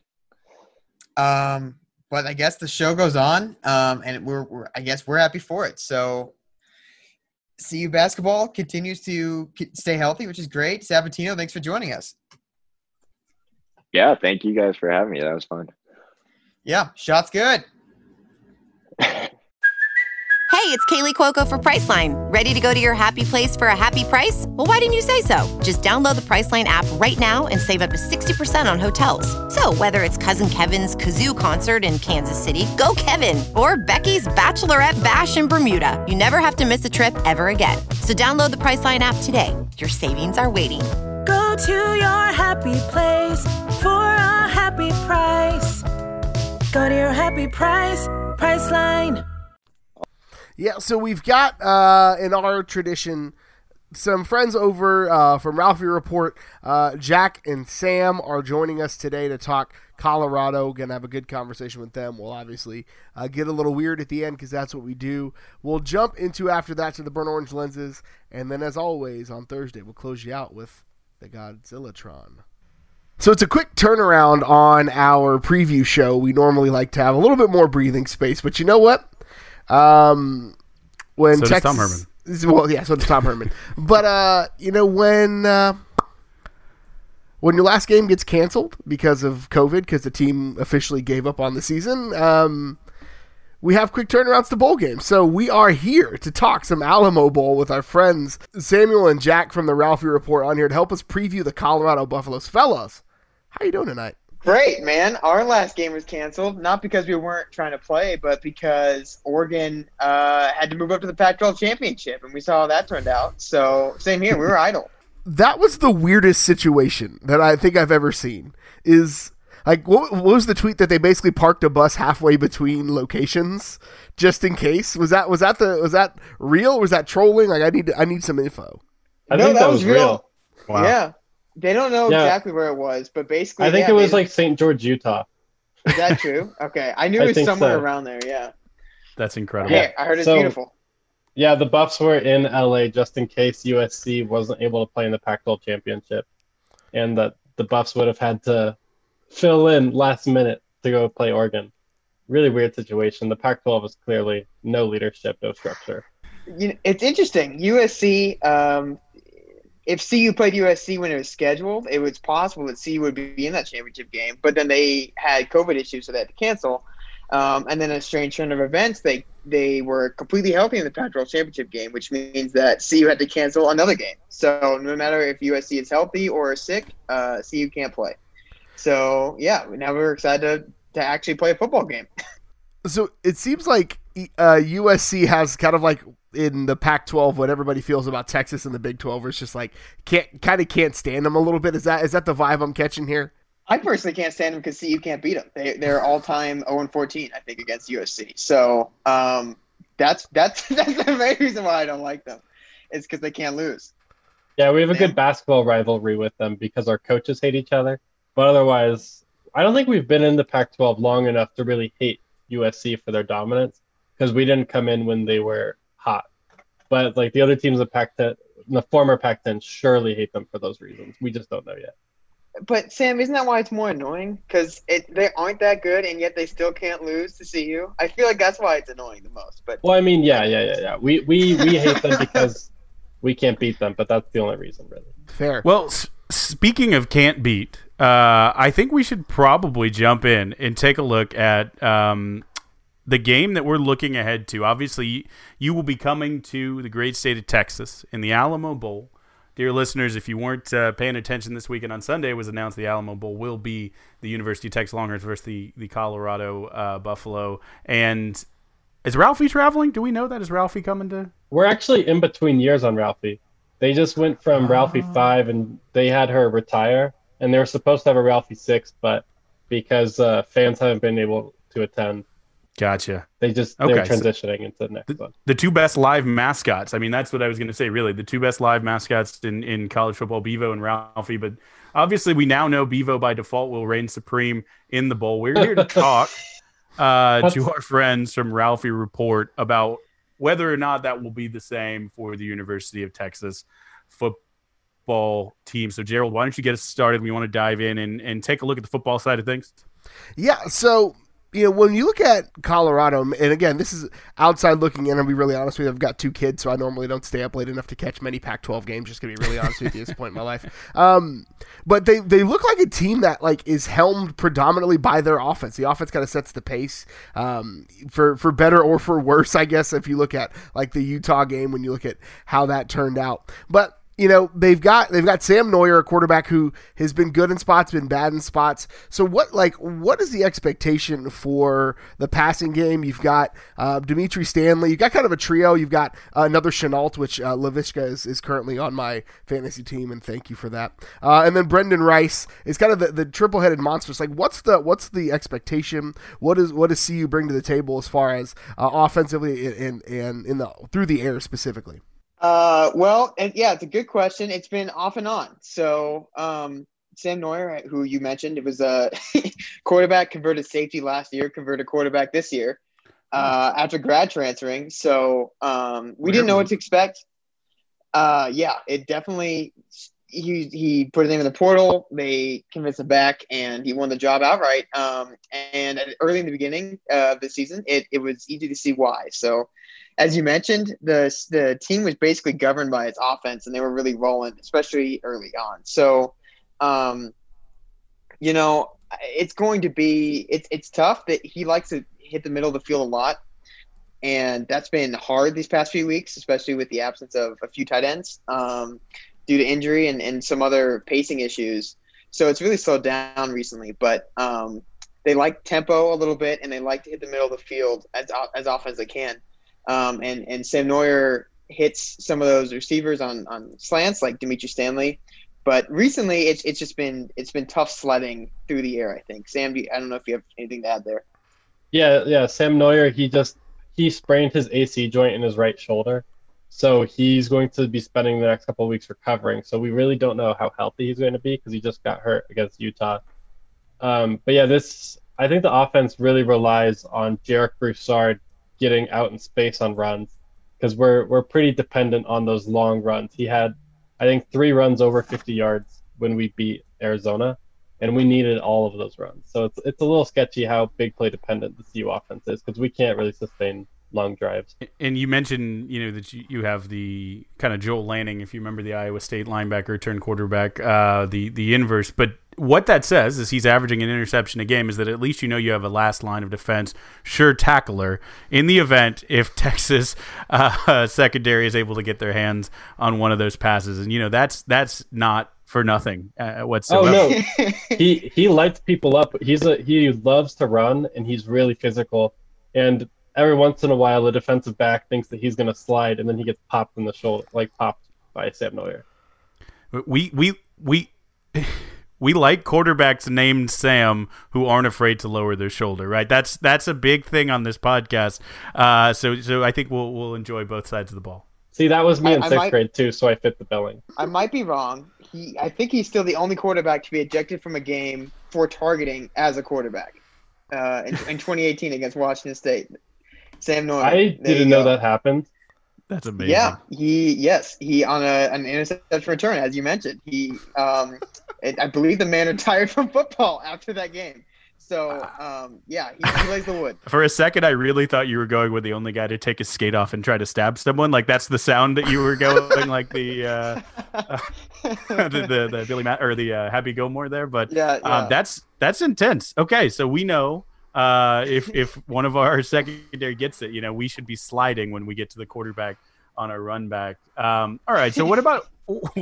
Speaker 2: But I guess the show goes on, and we're happy for it. So CU basketball continues to stay healthy, which is great. Sabatino, thanks for joining us.
Speaker 3: Yeah, thank you guys for having me. That was fun.
Speaker 2: Yeah, shot's good.
Speaker 5: Hey, it's Kaylee Cuoco for Priceline. Ready to go to your happy place for a happy price? Well, why didn't you say so? Just download the Priceline app right now and save up to 60% on hotels. So whether it's Cousin Kevin's Kazoo Concert in Kansas City, go Kevin, or Becky's Bachelorette Bash in Bermuda, you never have to miss a trip ever again. So download the Priceline app today. Your savings are waiting.
Speaker 6: Go to your happy place for a happy price. Go to your happy price, Priceline.
Speaker 7: Yeah, so we've got, in our tradition, some friends over from Ralphie Report. Jack and Sam are joining us today to talk Colorado. Going to have a good conversation with them. We'll obviously get a little weird at the end because that's what we do. We'll jump into, after that, to the Burnt Orange Lenses. And then, as always, on Thursday, we'll close you out with the Godzillatron. So it's a quick turnaround on our preview show. We normally like to have a little bit more breathing space, but you know what? When
Speaker 8: so
Speaker 7: Texas,
Speaker 8: does Tom Herman.
Speaker 7: Well, yeah, so does Tom Herman. But when your last game gets canceled because of COVID, because the team officially gave up on the season, we have quick turnarounds to bowl games. So we are here to talk some Alamo Bowl with our friends Samuel and Jack from the Ralphie Report on here to help us preview the Colorado Buffaloes. Fellas, how you doing tonight?
Speaker 2: Great, man. Our last game was canceled, not because we weren't trying to play, but because Oregon had to move up to the Pac-12 championship, and we saw how that turned out. So, same here. We were idle.
Speaker 7: That was the weirdest situation that I think I've ever seen. Is like, what was the tweet that they basically parked a bus halfway between locations just in case? Was that real? Or was that trolling? Like, I need some info.
Speaker 4: I think that was real.
Speaker 8: Wow.
Speaker 2: Yeah. They don't know exactly where it was, but basically,
Speaker 4: I think it was like St. George, Utah.
Speaker 2: Is that true? Okay, I knew it was somewhere around there. Yeah,
Speaker 8: That's incredible.
Speaker 2: yeah, I heard it's beautiful.
Speaker 4: Yeah, the Buffs were in LA just in case USC wasn't able to play in the Pac-12 championship, and that the Buffs would have had to fill in last minute to go play Oregon. Really weird situation. The Pac-12 is clearly no leadership, no structure.
Speaker 2: It's interesting. USC, if CU played USC when it was scheduled, it was possible that CU would be in that championship game. But then they had COVID issues, so they had to cancel. And then a strange turn of events, they were completely healthy in the Pac-12 championship game, which means that CU had to cancel another game. So no matter if USC is healthy or sick, CU can't play. So, yeah, now we're excited to actually play a football game.
Speaker 7: So it seems like USC has kind of like in the Pac-12 what everybody feels about Texas and the Big 12, where it's just like can't stand them a little bit. Is that the vibe I'm catching here? I
Speaker 2: personally can't stand them because CU can't beat them. They're all-time 0-14, I think, against USC. So that's the main reason why I don't like them. It's because they can't lose.
Speaker 4: Yeah, we have a good basketball rivalry with them because our coaches hate each other. But otherwise, I don't think we've been in the Pac-12 long enough to really hate USC for their dominance because we didn't come in when they were hot. But like the other teams of Pac-10, the former Pac-10, surely hate them for those reasons. We just don't know yet.
Speaker 2: But Sam, isn't that why it's more annoying? Because they aren't that good, and yet they still can't lose to CU. I feel like that's why it's annoying the most. But
Speaker 4: well, I mean, yeah. We hate them because we can't beat them, but that's the only reason, really.
Speaker 7: Fair.
Speaker 8: Well, speaking of can't beat, I think we should probably jump in and take a look at the game that we're looking ahead to. Obviously, you will be coming to the great state of Texas in the Alamo Bowl. Dear listeners, if you weren't paying attention this weekend on Sunday, it was announced the Alamo Bowl will be the University of Texas Longhorns versus the Colorado Buffalo. And is Ralphie traveling? Do we know that? Is Ralphie coming to?
Speaker 4: We're actually in between years on Ralphie. They just went from Ralphie 5, and they had her retire. And they were supposed to have a Ralphie 6, but because fans haven't been able to attend,
Speaker 8: gotcha.
Speaker 4: They're transitioning into the next one.
Speaker 8: The two best live mascots. I mean, that's what I was going to say, really. The two best live mascots in college football, Bevo and Ralphie. But obviously, we now know Bevo by default will reign supreme in the bowl. We're here to talk to our friends from Ralphie Report about whether or not that will be the same for the University of Texas football team. So, Gerald, why don't you get us started? We want to dive in and take a look at the football side of things.
Speaker 7: Yeah, so when you look at Colorado, and again, this is outside looking in, I'll be really honest with you, I've got 2 kids, so I normally don't stay up late enough to catch many Pac-12 games, just to be really honest with you at this point in my life. But they look like a team that like is helmed predominantly by their offense. The offense kind of sets the pace for better or for worse, I guess, if you look at like the Utah game, when you look at how that turned out. But they've got Sam Neuer, a quarterback who has been good in spots, been bad in spots. So what is the expectation for the passing game? You've got Dimitri Stanley. You've got kind of a trio. You've got another Chenault, which Laviska is currently on my fantasy team, and thank you for that. And then Brendan Rice is kind of the triple-headed monster. It's like what's the expectation? What does CU bring to the table as far as offensively and through the air specifically?
Speaker 2: It's a good question. It's been off and on. So, Sam Neuer, who you mentioned, it was a quarterback, converted safety last year, converted quarterback this year, after grad transferring. So, we didn't know what to expect. It definitely, he put his name in the portal. They convinced him back, and he won the job outright. And early in the beginning of the season, it was easy to see why. So, as you mentioned, the team was basically governed by its offense, and they were really rolling, especially early on. So, it's going to be it's tough that he likes to hit the middle of the field a lot, and that's been hard these past few weeks, especially with the absence of a few tight ends due to injury and some other pacing issues. So it's really slowed down recently, but they like tempo a little bit, and they like to hit the middle of the field as often as they can. And Sam Neuer hits some of those receivers on slants like Dimitri Stanley, but recently it's been tough sledding through the air, I think. Sam, I don't know if you have anything to add there.
Speaker 4: Yeah. Sam Neuer, he sprained his AC joint in his right shoulder, so he's going to be spending the next couple of weeks recovering. So we really don't know how healthy he's going to be because he just got hurt against Utah. I think the offense really relies on Jarek Broussard getting out in space on runs. because we're pretty dependent on those long runs. He had, I think, 3 runs over 50 yards when we beat Arizona, and we needed all of those runs. So it's a little sketchy how big play dependent the CU offense is, because we can't really sustain long drives.
Speaker 8: And you mentioned, that you have the kind of Joel Lanning, if you remember, the Iowa State linebacker turned quarterback, the inverse. But what that says is he's averaging an interception a game, is that at least you have a last line of defense, sure tackler, in the event if Texas secondary is able to get their hands on one of those passes. And, that's not for nothing whatsoever.
Speaker 4: Oh, no. He lights people up. He loves to run, and he's really physical. And every once in a while, the defensive back thinks that he's going to slide, and then he gets popped in the shoulder, like popped by Sam Noyer.
Speaker 8: We like quarterbacks named Sam who aren't afraid to lower their shoulder, right? That's a big thing on this podcast. So I think we'll enjoy both sides of the ball.
Speaker 4: See, that was me in sixth grade too, so I fit the billing.
Speaker 2: I might be wrong. I think he's still the only quarterback to be ejected from a game for targeting as a quarterback in 2018 against Washington State. Sam Noyer.
Speaker 4: I didn't know that happened.
Speaker 8: That's amazing.
Speaker 2: Yeah, he on an interception return, as you mentioned. I believe the man retired from football after that game. So, he lays the wood.
Speaker 8: For a second, I really thought you were going with the only guy to take his skate off and try to stab someone. Like that's the sound that you were going, like the Billy Matt or the Happy Gilmore there. But that's intense. Okay, so we know. If one of our secondary gets it, we should be sliding when we get to the quarterback on our run back. All right. So what about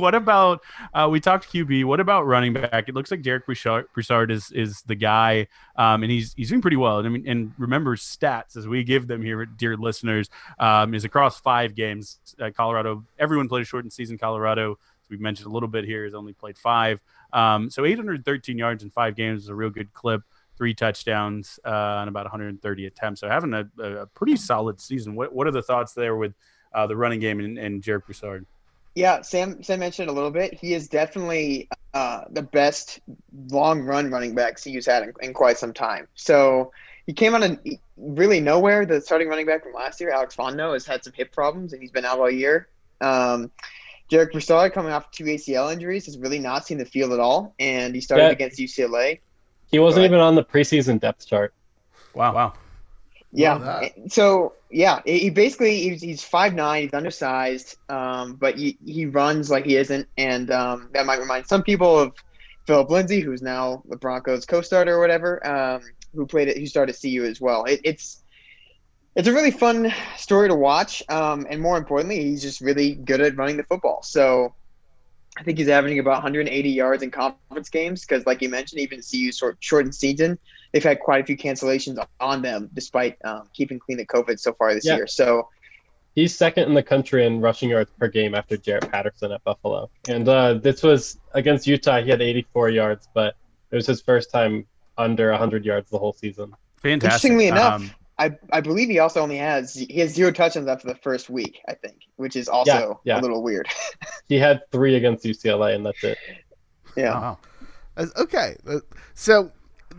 Speaker 8: we talked QB. What about running back? It looks like Derek Broussard is the guy, and he's doing pretty well. I mean, and remember stats as we give them here, dear listeners, is across 5 games. Colorado, everyone played a shortened season. Colorado, as we've mentioned a little bit here, has only played 5. So 813 yards in 5 games is a real good clip. 3 touchdowns and about 130 attempts. So having a pretty solid season. What are the thoughts there with the running game and Derek Broussard?
Speaker 2: Yeah, Sam mentioned a little bit. He is definitely the best long run running back CU's had in quite some time. So he came out of really nowhere. The starting running back from last year, Alex Fondo, has had some hip problems, and he's been out all year. Derek Broussard, coming off 2 ACL injuries, has really not seen the field at all, and he started against UCLA.
Speaker 4: He wasn't even on the preseason depth chart.
Speaker 8: Wow.
Speaker 2: Yeah. So he basically he's 5'9", he's undersized, but he runs like he isn't, and that might remind some people of Philip Lindsay, who's now the Broncos co-starter or whatever, who started at CU as well. It's a really fun story to watch, and more importantly, he's just really good at running the football. So I think he's averaging about 180 yards in conference games because, like you mentioned, even CU's shortened season, they've had quite a few cancellations on them despite keeping clean of COVID so far this year. So
Speaker 4: he's second in the country in rushing yards per game after Jarrett Patterson at Buffalo. And this was against Utah. He had 84 yards, but it was his first time under 100 yards the whole season.
Speaker 8: Fantastic.
Speaker 2: Interestingly enough, I believe he also only has 0 touchdowns after the first week, I think, which is also a little weird.
Speaker 4: He had 3 against UCLA, and that's it.
Speaker 2: Yeah.
Speaker 8: Wow.
Speaker 7: Okay. So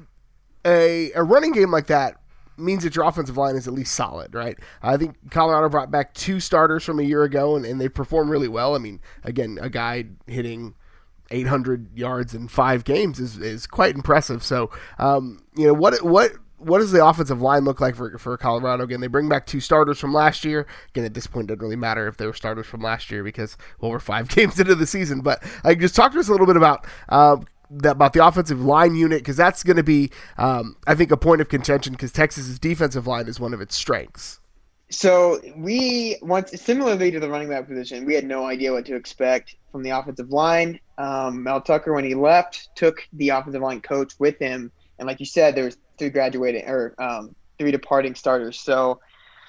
Speaker 7: a running game like that means that your offensive line is at least solid, right? I think Colorado brought back 2 starters from a year ago, and they performed really well. I mean, again, a guy hitting 800 yards in 5 games is quite impressive. So, what does the offensive line look like for Colorado? Again, they bring back 2 starters from last year. Again, at this point, it doesn't really matter if they were starters from last year because, we're 5 games into the season. But just talk to us a little bit about the offensive line unit, because that's going to be, I think, a point of contention because Texas's defensive line is one of its strengths.
Speaker 2: So similarly to the running back position, we had no idea what to expect from the offensive line. Mel Tucker, when he left, took the offensive line coach with him. And like you said, there was 3 departing starters. So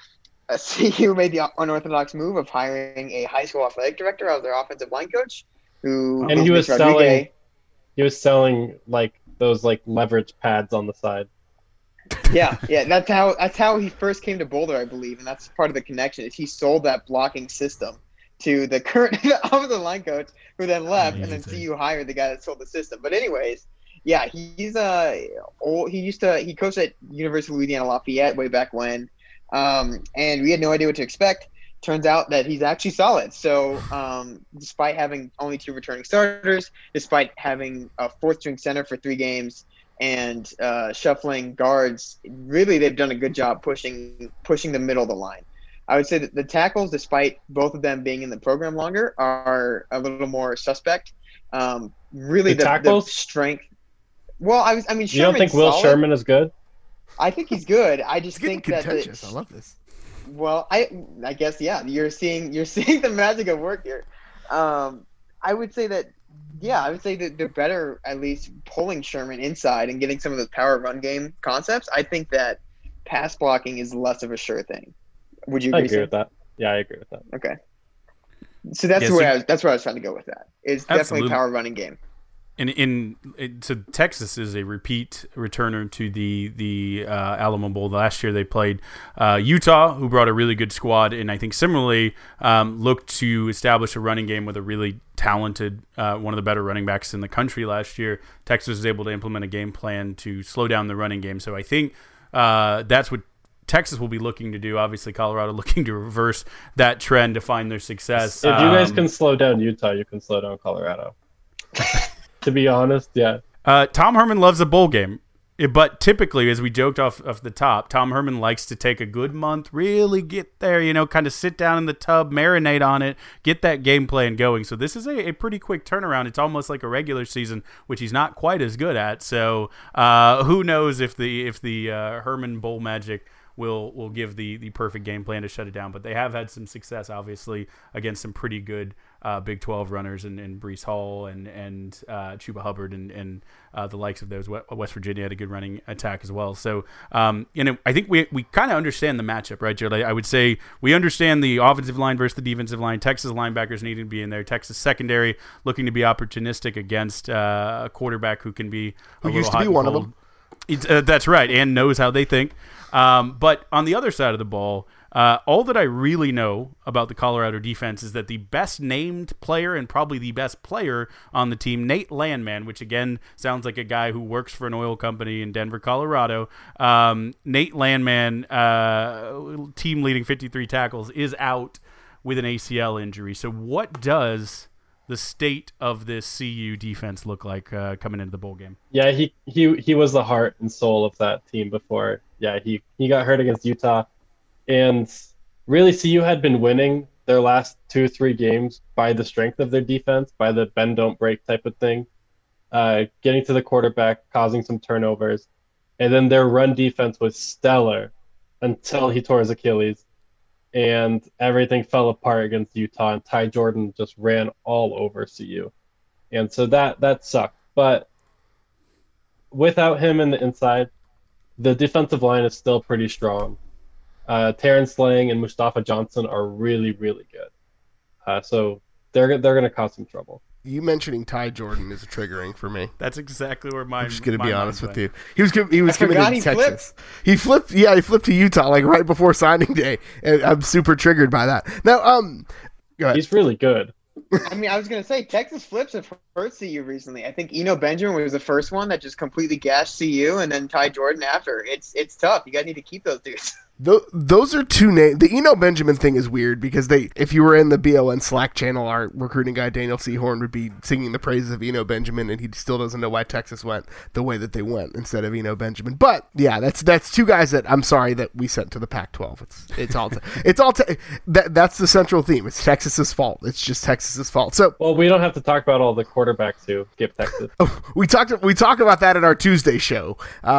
Speaker 2: CU made the unorthodox move of hiring a high school athletic director as their offensive line coach,
Speaker 4: and he was selling like those like leverage pads on the side.
Speaker 2: Yeah. That's how he first came to Boulder, I believe, and that's part of the connection. Is he sold that blocking system to the current offensive line coach, who then left, and then CU hired the guy that sold the system. But anyways. Yeah, he's he coached at University of Louisiana Lafayette way back when, and we had no idea what to expect. turns out that he's actually solid. So despite having only 2 returning starters, despite having a 4th-string center for 3 games, and shuffling guards, really they've done a good job pushing the middle of the line. I would say that the tackles, despite both of them being in the program longer, are a little more suspect. Really, the strength. Well, I mean, Sherman's
Speaker 4: you don't think Will
Speaker 2: solid.
Speaker 4: Sherman is good?
Speaker 2: I think he's good. I just
Speaker 7: It's getting
Speaker 2: think that
Speaker 7: contentious. I love this.
Speaker 2: Well, I guess you're seeing the magic of work here. I would say that they're better at least pulling Sherman inside and getting some of those power run game concepts. I think that pass blocking is less of a sure thing. Would you agree?
Speaker 4: I agree with that. Yeah, I agree with that.
Speaker 2: Okay. So that's where I was trying to go with that. It's definitely power running game.
Speaker 8: So Texas is a repeat returner to the Alamo Bowl. Last year they played Utah, who brought a really good squad, and I think similarly looked to establish a running game with a really talented, one of the better running backs in the country last year. Texas was able to implement a game plan to slow down the running game. So I think that's what Texas will be looking to do. Obviously, Colorado looking to reverse that trend to find their success.
Speaker 4: If you guys can slow down Utah, you can slow down Colorado. To be honest, yeah.
Speaker 8: Tom Herman loves a bowl game, but typically, as we joked off the top, Tom Herman likes to take a good month, really get there, kind of sit down in the tub, marinate on it, get that game plan going. So this is a pretty quick turnaround. It's almost like a regular season, which he's not quite as good at. So who knows if the Herman Bowl magic will give the perfect game plan to shut it down. But they have had some success, obviously, against some pretty good Big 12 runners and Breece Hall and Chuba Hubbard and the likes of those. West Virginia had a good running attack as well. So, I think we kind of understand the matchup, right, Jared? I would say we understand the offensive line versus the defensive line. Texas linebackers needing to be in there. Texas secondary looking to be opportunistic against a quarterback who can be
Speaker 7: who used to be one of them.
Speaker 8: That's right, and knows how they think. But on the other side of the ball, all that I really know about the Colorado defense is that the best named player and probably the best player on the team, Nate Landman, which again sounds like a guy who works for an oil company in Denver, Colorado. Nate Landman, team leading 53 tackles, is out with an ACL injury. So what does the state of this CU defense look like coming into the bowl game?
Speaker 4: Yeah, he was the heart and soul of that team before. Yeah, he got hurt against Utah. And really, CU had been winning their last 2 or 3 games by the strength of their defense, by the bend, don't break type of thing, getting to the quarterback, causing some turnovers. And then their run defense was stellar until he tore his Achilles. And everything fell apart against Utah, and Ty Jordan just ran all over CU. And so that sucked. But without him in the inside, the defensive line is still pretty strong. Terrence Lang and Mustafa Johnson are really, really good. So they're going to cause some trouble.
Speaker 7: You mentioning Ty Jordan is triggering for me.
Speaker 8: That's exactly where I'm
Speaker 7: just going to be honest with you. He was committed to Texas. He flipped to Utah like right before signing day, and I'm super triggered by that. Now, go ahead.
Speaker 4: He's really good.
Speaker 2: I mean, I was going to say Texas flips have hurt CU recently. I think Eno Benjamin was the first one that just completely gashed CU, and then Ty Jordan after. It's tough. You guys need to keep those dudes.
Speaker 7: Those are 2 names. The Eno Benjamin thing is weird because if you were in the BON Slack channel, our recruiting guy Daniel Seahorn would be singing the praises of Eno Benjamin, and he still doesn't know why Texas went the way that they went instead of Eno Benjamin. But yeah, that's 2 guys that I'm sorry that we sent to the Pac-12. That's the central theme. It's Texas's fault. It's just Texas's fault. So
Speaker 4: well, we don't have to talk about all the quarterbacks who skip Texas.
Speaker 7: we talked about that in our Tuesday show.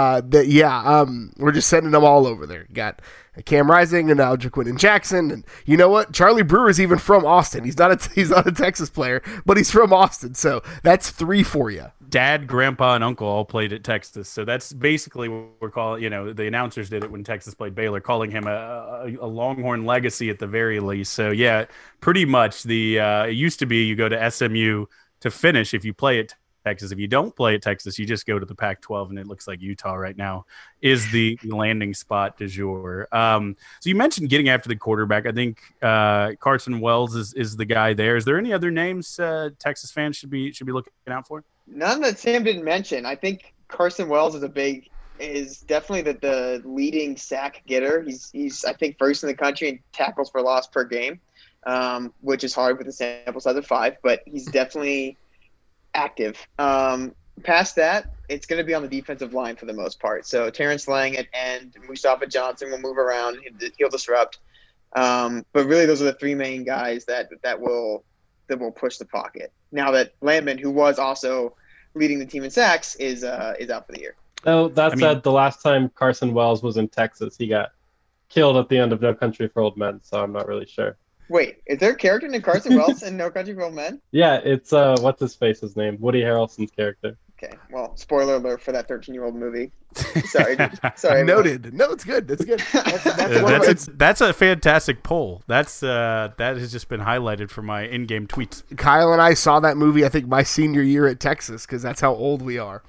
Speaker 7: We're just sending them all over there. You got Cam Rising and now Jaquin Jackson, and you know what? Charlie Brewer is even from Austin. He's not a Texas player, but he's from Austin, so that's 3 for you.
Speaker 8: Dad, grandpa, and uncle all played at Texas, so that's basically what we're calling. The announcers did it when Texas played Baylor, calling him a Longhorn legacy at the very least. So yeah, pretty much it used to be you go to SMU to finish if you play at Texas. If you don't play at Texas, you just go to the Pac-12, and it looks like Utah right now is the landing spot du jour. So you mentioned getting after the quarterback. I think Carson Wells is the guy there. Is there any other names Texas fans should be looking out for?
Speaker 2: None that Sam didn't mention. I think Carson Wells is a big is definitely the leading sack getter. He's I think first in the country in tackles for loss per game, which is hard with the sample size of 5, but he's definitely active. Past that, it's going to be on the defensive line for the most part. So Terrence Lang at end, Mustafa Johnson will move around, he'll disrupt. But really, those are the 3 main guys that will push the pocket. Now that Landman, who was also leading the team in sacks, is out for the year.
Speaker 4: Oh, that said, the last time Carson Wells was in Texas, he got killed at the end of No Country for Old Men, so I'm not really sure.
Speaker 2: Wait, is there a character named Carson Wells in No Country for Old Men?
Speaker 4: Yeah, it's what's his face's name? Woody Harrelson's character.
Speaker 2: Okay, well, spoiler alert for that 13-year-old movie. Sorry.
Speaker 7: Noted. No, it's good. It's good.
Speaker 8: That's a fantastic poll. That has just been highlighted for my in-game tweets.
Speaker 7: Kyle and I saw that movie, I think, my senior year at Texas, because that's how old we are.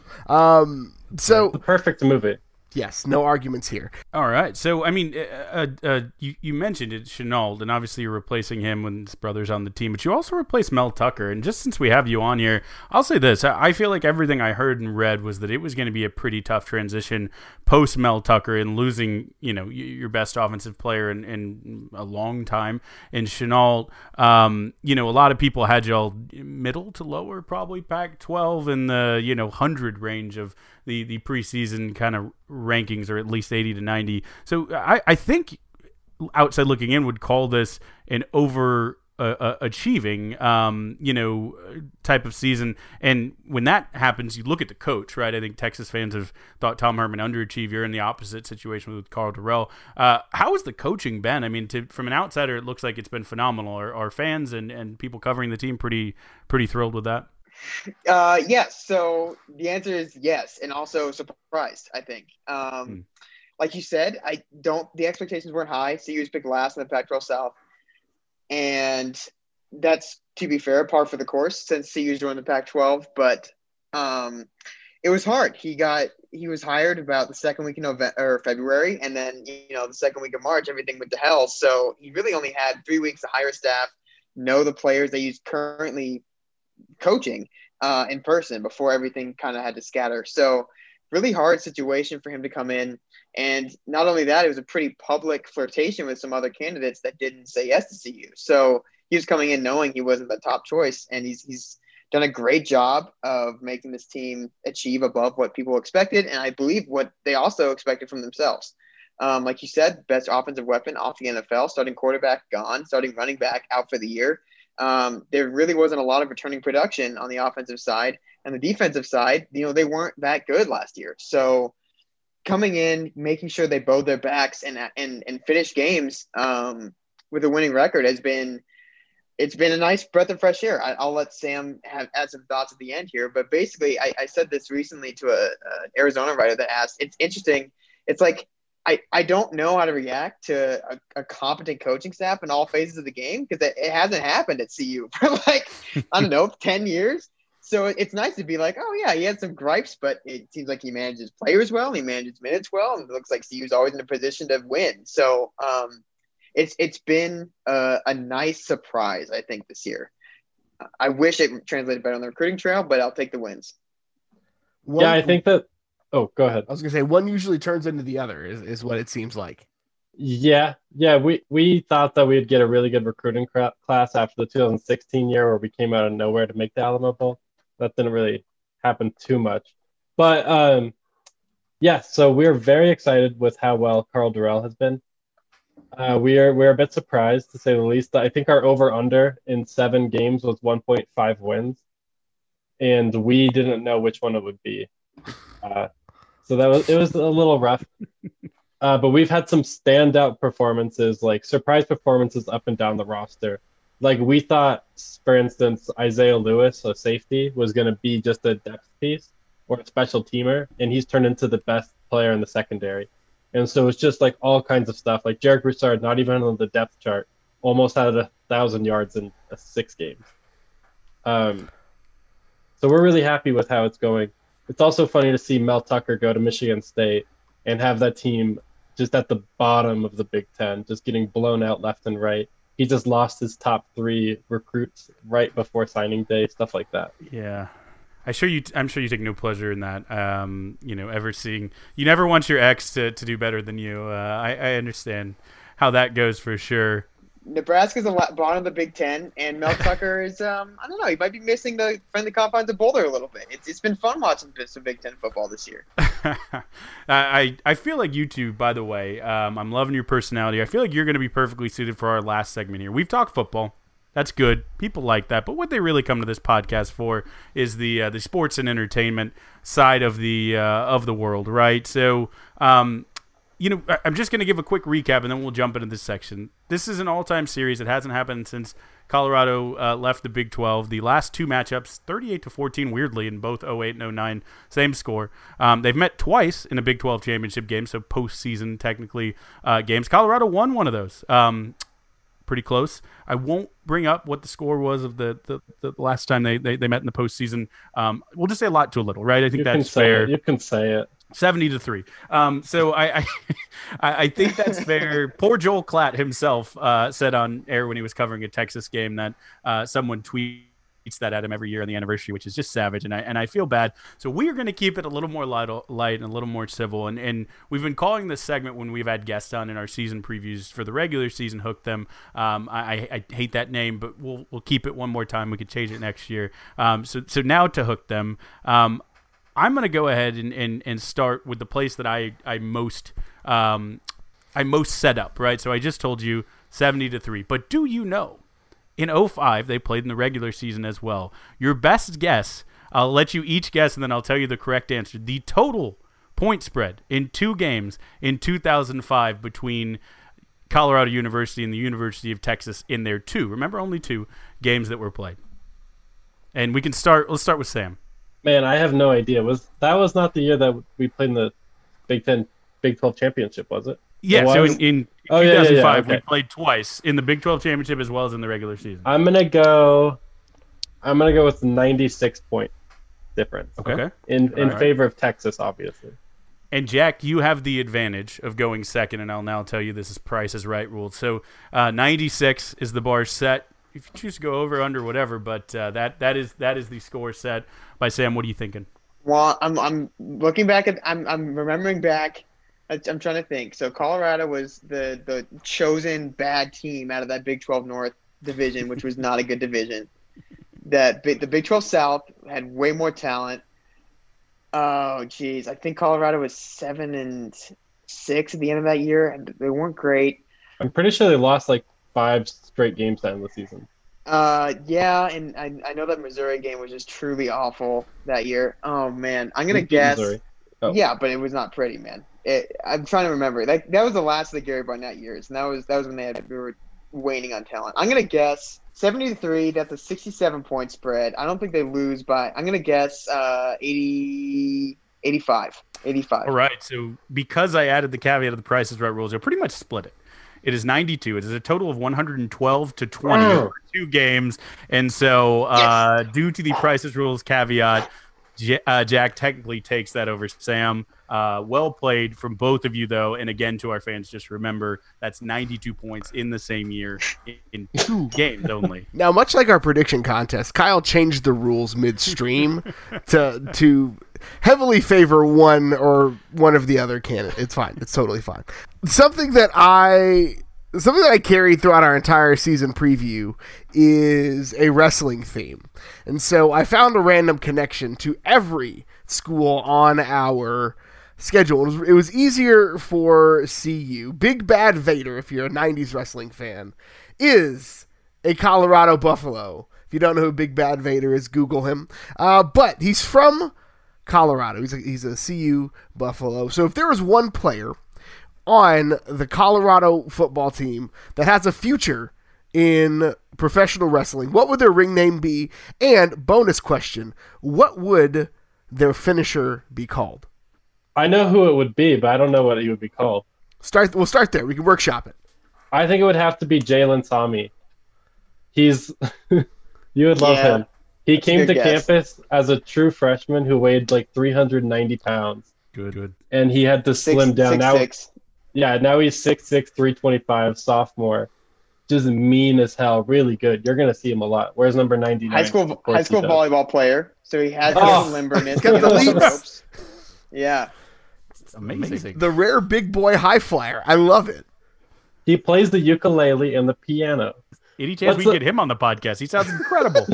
Speaker 7: So
Speaker 4: the perfect movie.
Speaker 7: Yes, no arguments here.
Speaker 8: All right. So, I mean, you mentioned it, Shenault, and obviously you're replacing him when his brother's on the team, but you also replaced Mel Tucker. And just since we have you on here, I'll say this. I feel like everything I heard and read was that it was going to be a pretty tough transition post Mel Tucker and losing, your best offensive player in a long time. And Shenault, a lot of people had y'all middle to lower, probably Pac-12 in the, 100 range of the preseason kind of rankings, or at least 80 to 90. So I think outside looking in would call this an over achieving, type of season. And when that happens, you look at the coach, right? I think Texas fans have thought Tom Herman underachieved. You're in the opposite situation with Karl Dorrell. How has the coaching been? I mean, from an outsider, it looks like it's been phenomenal. Are fans and people covering the team pretty thrilled with that?
Speaker 2: Yes. So the answer is yes, and also surprised, I think. Like you said, the expectations weren't high. CU was picked last in the Pac-12 South, and that's, to be fair, par for the course since CU's joined the Pac-12. But it was hard. He was hired about the second week of February, and then the second week of March, everything went to hell. So he really only had 3 weeks to hire staff, know the players that he's currently coaching in person before everything kind of had to scatter. So really hard situation for him to come in. And not only that, it was a pretty public flirtation with some other candidates that didn't say yes to CU. So he was coming in knowing he wasn't the top choice, and he's done a great job of making this team achieve above what people expected, and I believe what they also expected from themselves. Like you said, best offensive weapon off the NFL, starting quarterback gone, starting running back out for the year. There really wasn't a lot of returning production on the offensive side, and the defensive side, they weren't that good last year. So coming in, making sure they bowed their backs and finish games with a winning record it's been a nice breath of fresh air. I'll let Sam add some thoughts at the end here, but basically I said this recently to an Arizona writer that asked, it's interesting. It's like, I don't know how to react to a competent coaching staff in all phases of the game, because it hasn't happened at CU for 10 years. So it's nice to be like, oh yeah, he had some gripes, but it seems like he manages players well, he manages minutes well, and it looks like CU's always in a position to win. So it's been a nice surprise, I think, this year. I wish it translated better on the recruiting trail, but I'll take the wins.
Speaker 4: I think that. Oh, go ahead.
Speaker 7: I was gonna say one usually turns into the other is what it seems like.
Speaker 4: Yeah. We thought that we'd get a really good recruiting class after the 2016 year where we came out of nowhere to make the Alamo Bowl. That didn't really happen too much, but so we're very excited with how well Karl Dorrell has been. We're a bit surprised, to say the least. I think our over/under in 7 games was 1.5 wins, and we didn't know which one it would be. So it was a little rough. But we've had some standout performances, like surprise performances up and down the roster. Like we thought, for instance, Isaiah Lewis, a safety, was going to be just a depth piece or a special teamer, and he's turned into the best player in the secondary. And so it's just like all kinds of stuff. Like Jarek Broussard, not even on the depth chart, almost had 1,000 yards in 6 games. So we're really happy with how it's going. It's also funny to see Mel Tucker go to Michigan State and have that team just at the bottom of the Big Ten, just getting blown out left and right. He just lost his top 3 recruits right before signing day, stuff like that.
Speaker 8: Yeah. I'm sure you take no pleasure in that. You never want your ex to do better than you. I understand how that goes for sure.
Speaker 2: Nebraska's a bottom of the Big Ten, and Mel Tucker is, I don't know, he might be missing the friendly confines of Boulder a little bit. It's been fun watching some Big Ten football this year.
Speaker 8: I feel like you two, by the way, I'm loving your personality. I feel like you're going to be perfectly suited for our last segment here. We've talked football. That's good. People like that. But what they really come to this podcast for is the sports and entertainment side of the world, right? So, I'm just going to give a quick recap, and then we'll jump into this section. This is an all-time series. It hasn't happened since Colorado left the Big 12. The last two matchups, 38-14, weirdly, in both 08 and 09, same score. They've met twice in a Big 12 championship game, so postseason, technically, games. Colorado won one of those. Pretty close. I won't bring up what the score was of the last time they met in the postseason. We'll just say a lot to a little, right? I think that's fair.
Speaker 4: You can say it.
Speaker 8: 70-3. So I think that's fair. Poor Joel Klatt himself said on air when he was covering a Texas game that someone tweets that at him every year on the anniversary, which is just savage, and I feel bad. So we are going to keep it a little more light and a little more civil, and we've been calling this segment when we've had guests on in our season previews for the regular season, Hook Them. I hate that name, but we'll keep it one more time. We could change it next year. So now to Hook Them. I'm going to go ahead and start with the place that I most set up, right? So I just told you 70-3, but do you know? In 05, they played in the regular season as well. Your best guess, I'll let you each guess, and then I'll tell you the correct answer. The total point spread in two games in 2005 between Colorado University and the University of Texas in their two. Remember, only two games that were played. And let's start with Sam.
Speaker 4: Man, I have no idea. That was not the year that we played in the Big 12 championship, was it?
Speaker 8: Yeah, so in 2005,
Speaker 4: okay.
Speaker 8: We played twice in the Big 12 championship as well as in the regular season.
Speaker 4: I'm gonna go with 96 point difference.
Speaker 8: Okay.
Speaker 4: In favor of Texas, obviously.
Speaker 8: And Jack, you have the advantage of going second, and I'll now tell you this is Price is Right ruled. So 96 is the bar set. If you choose to go over, under, whatever, but that is the score set by Sam. What are you thinking?
Speaker 2: Well, I'm looking back at I'm remembering back. I'm trying to think. So Colorado was the chosen bad team out of that Big 12 North division, which was not a good division. The Big 12 South had way more talent. Oh, geez. I think Colorado was 7-6 at the end of that year, and they weren't great.
Speaker 4: I'm pretty sure they lost like 5 straight games to end the season.
Speaker 2: Yeah, and I know that Missouri game was just truly awful that year. Oh, man. I'm going to guess.
Speaker 4: Oh.
Speaker 2: Yeah, but it was not pretty, man. I'm trying to remember. That was the last of the Gary Barnett years, and that was when we were waning on talent. I'm gonna guess 70-3. That's a 67-point spread. I don't think they lose by. I'm gonna guess 85.
Speaker 8: All right. So because I added the caveat of the Price is Right rules, I pretty much split it. It is 92. It is a total of 112-20 over 2 games, and so due to the Price is Rules caveat, Jack technically takes that over Sam. Well played from both of you, though. And again, to our fans, just remember that's 92 points in the same year in 2 games only.
Speaker 7: Now, much like our prediction contest, Kyle changed the rules midstream to heavily favor one of the other candidates. It's fine. It's totally fine. Something that I carry throughout our entire season preview is a wrestling theme. And so I found a random connection to every school on our schedule. It was easier for CU. Big Bad Vader, if you're a 90s wrestling fan, is a Colorado Buffalo. If you don't know who Big Bad Vader is, Google him. But he's from Colorado. He's a CU Buffalo. So if there was one player on the Colorado football team that has a future in professional wrestling, what would their ring name be? And bonus question, what would their finisher be called?
Speaker 4: I know who it would be, but I don't know what he would be called.
Speaker 7: We'll start there. We can workshop it.
Speaker 4: I think it would have to be Jalen Sami. He's you would love him. He came to campus as a true freshman who weighed like 390 pounds.
Speaker 8: Good.
Speaker 4: And he had to slim down.
Speaker 2: 6'6".
Speaker 4: Now he's 6'6", 325, sophomore. just mean as hell, really good. You're gonna see him a lot. Where's number 99?
Speaker 2: High school volleyball player, so he has some limberness.
Speaker 7: Got the leaps.
Speaker 2: Yeah,
Speaker 8: It's amazing.
Speaker 7: The rare big boy high flyer. I love it.
Speaker 4: He plays the ukulele and the piano.
Speaker 8: Any chance we can get him on the podcast? He sounds incredible.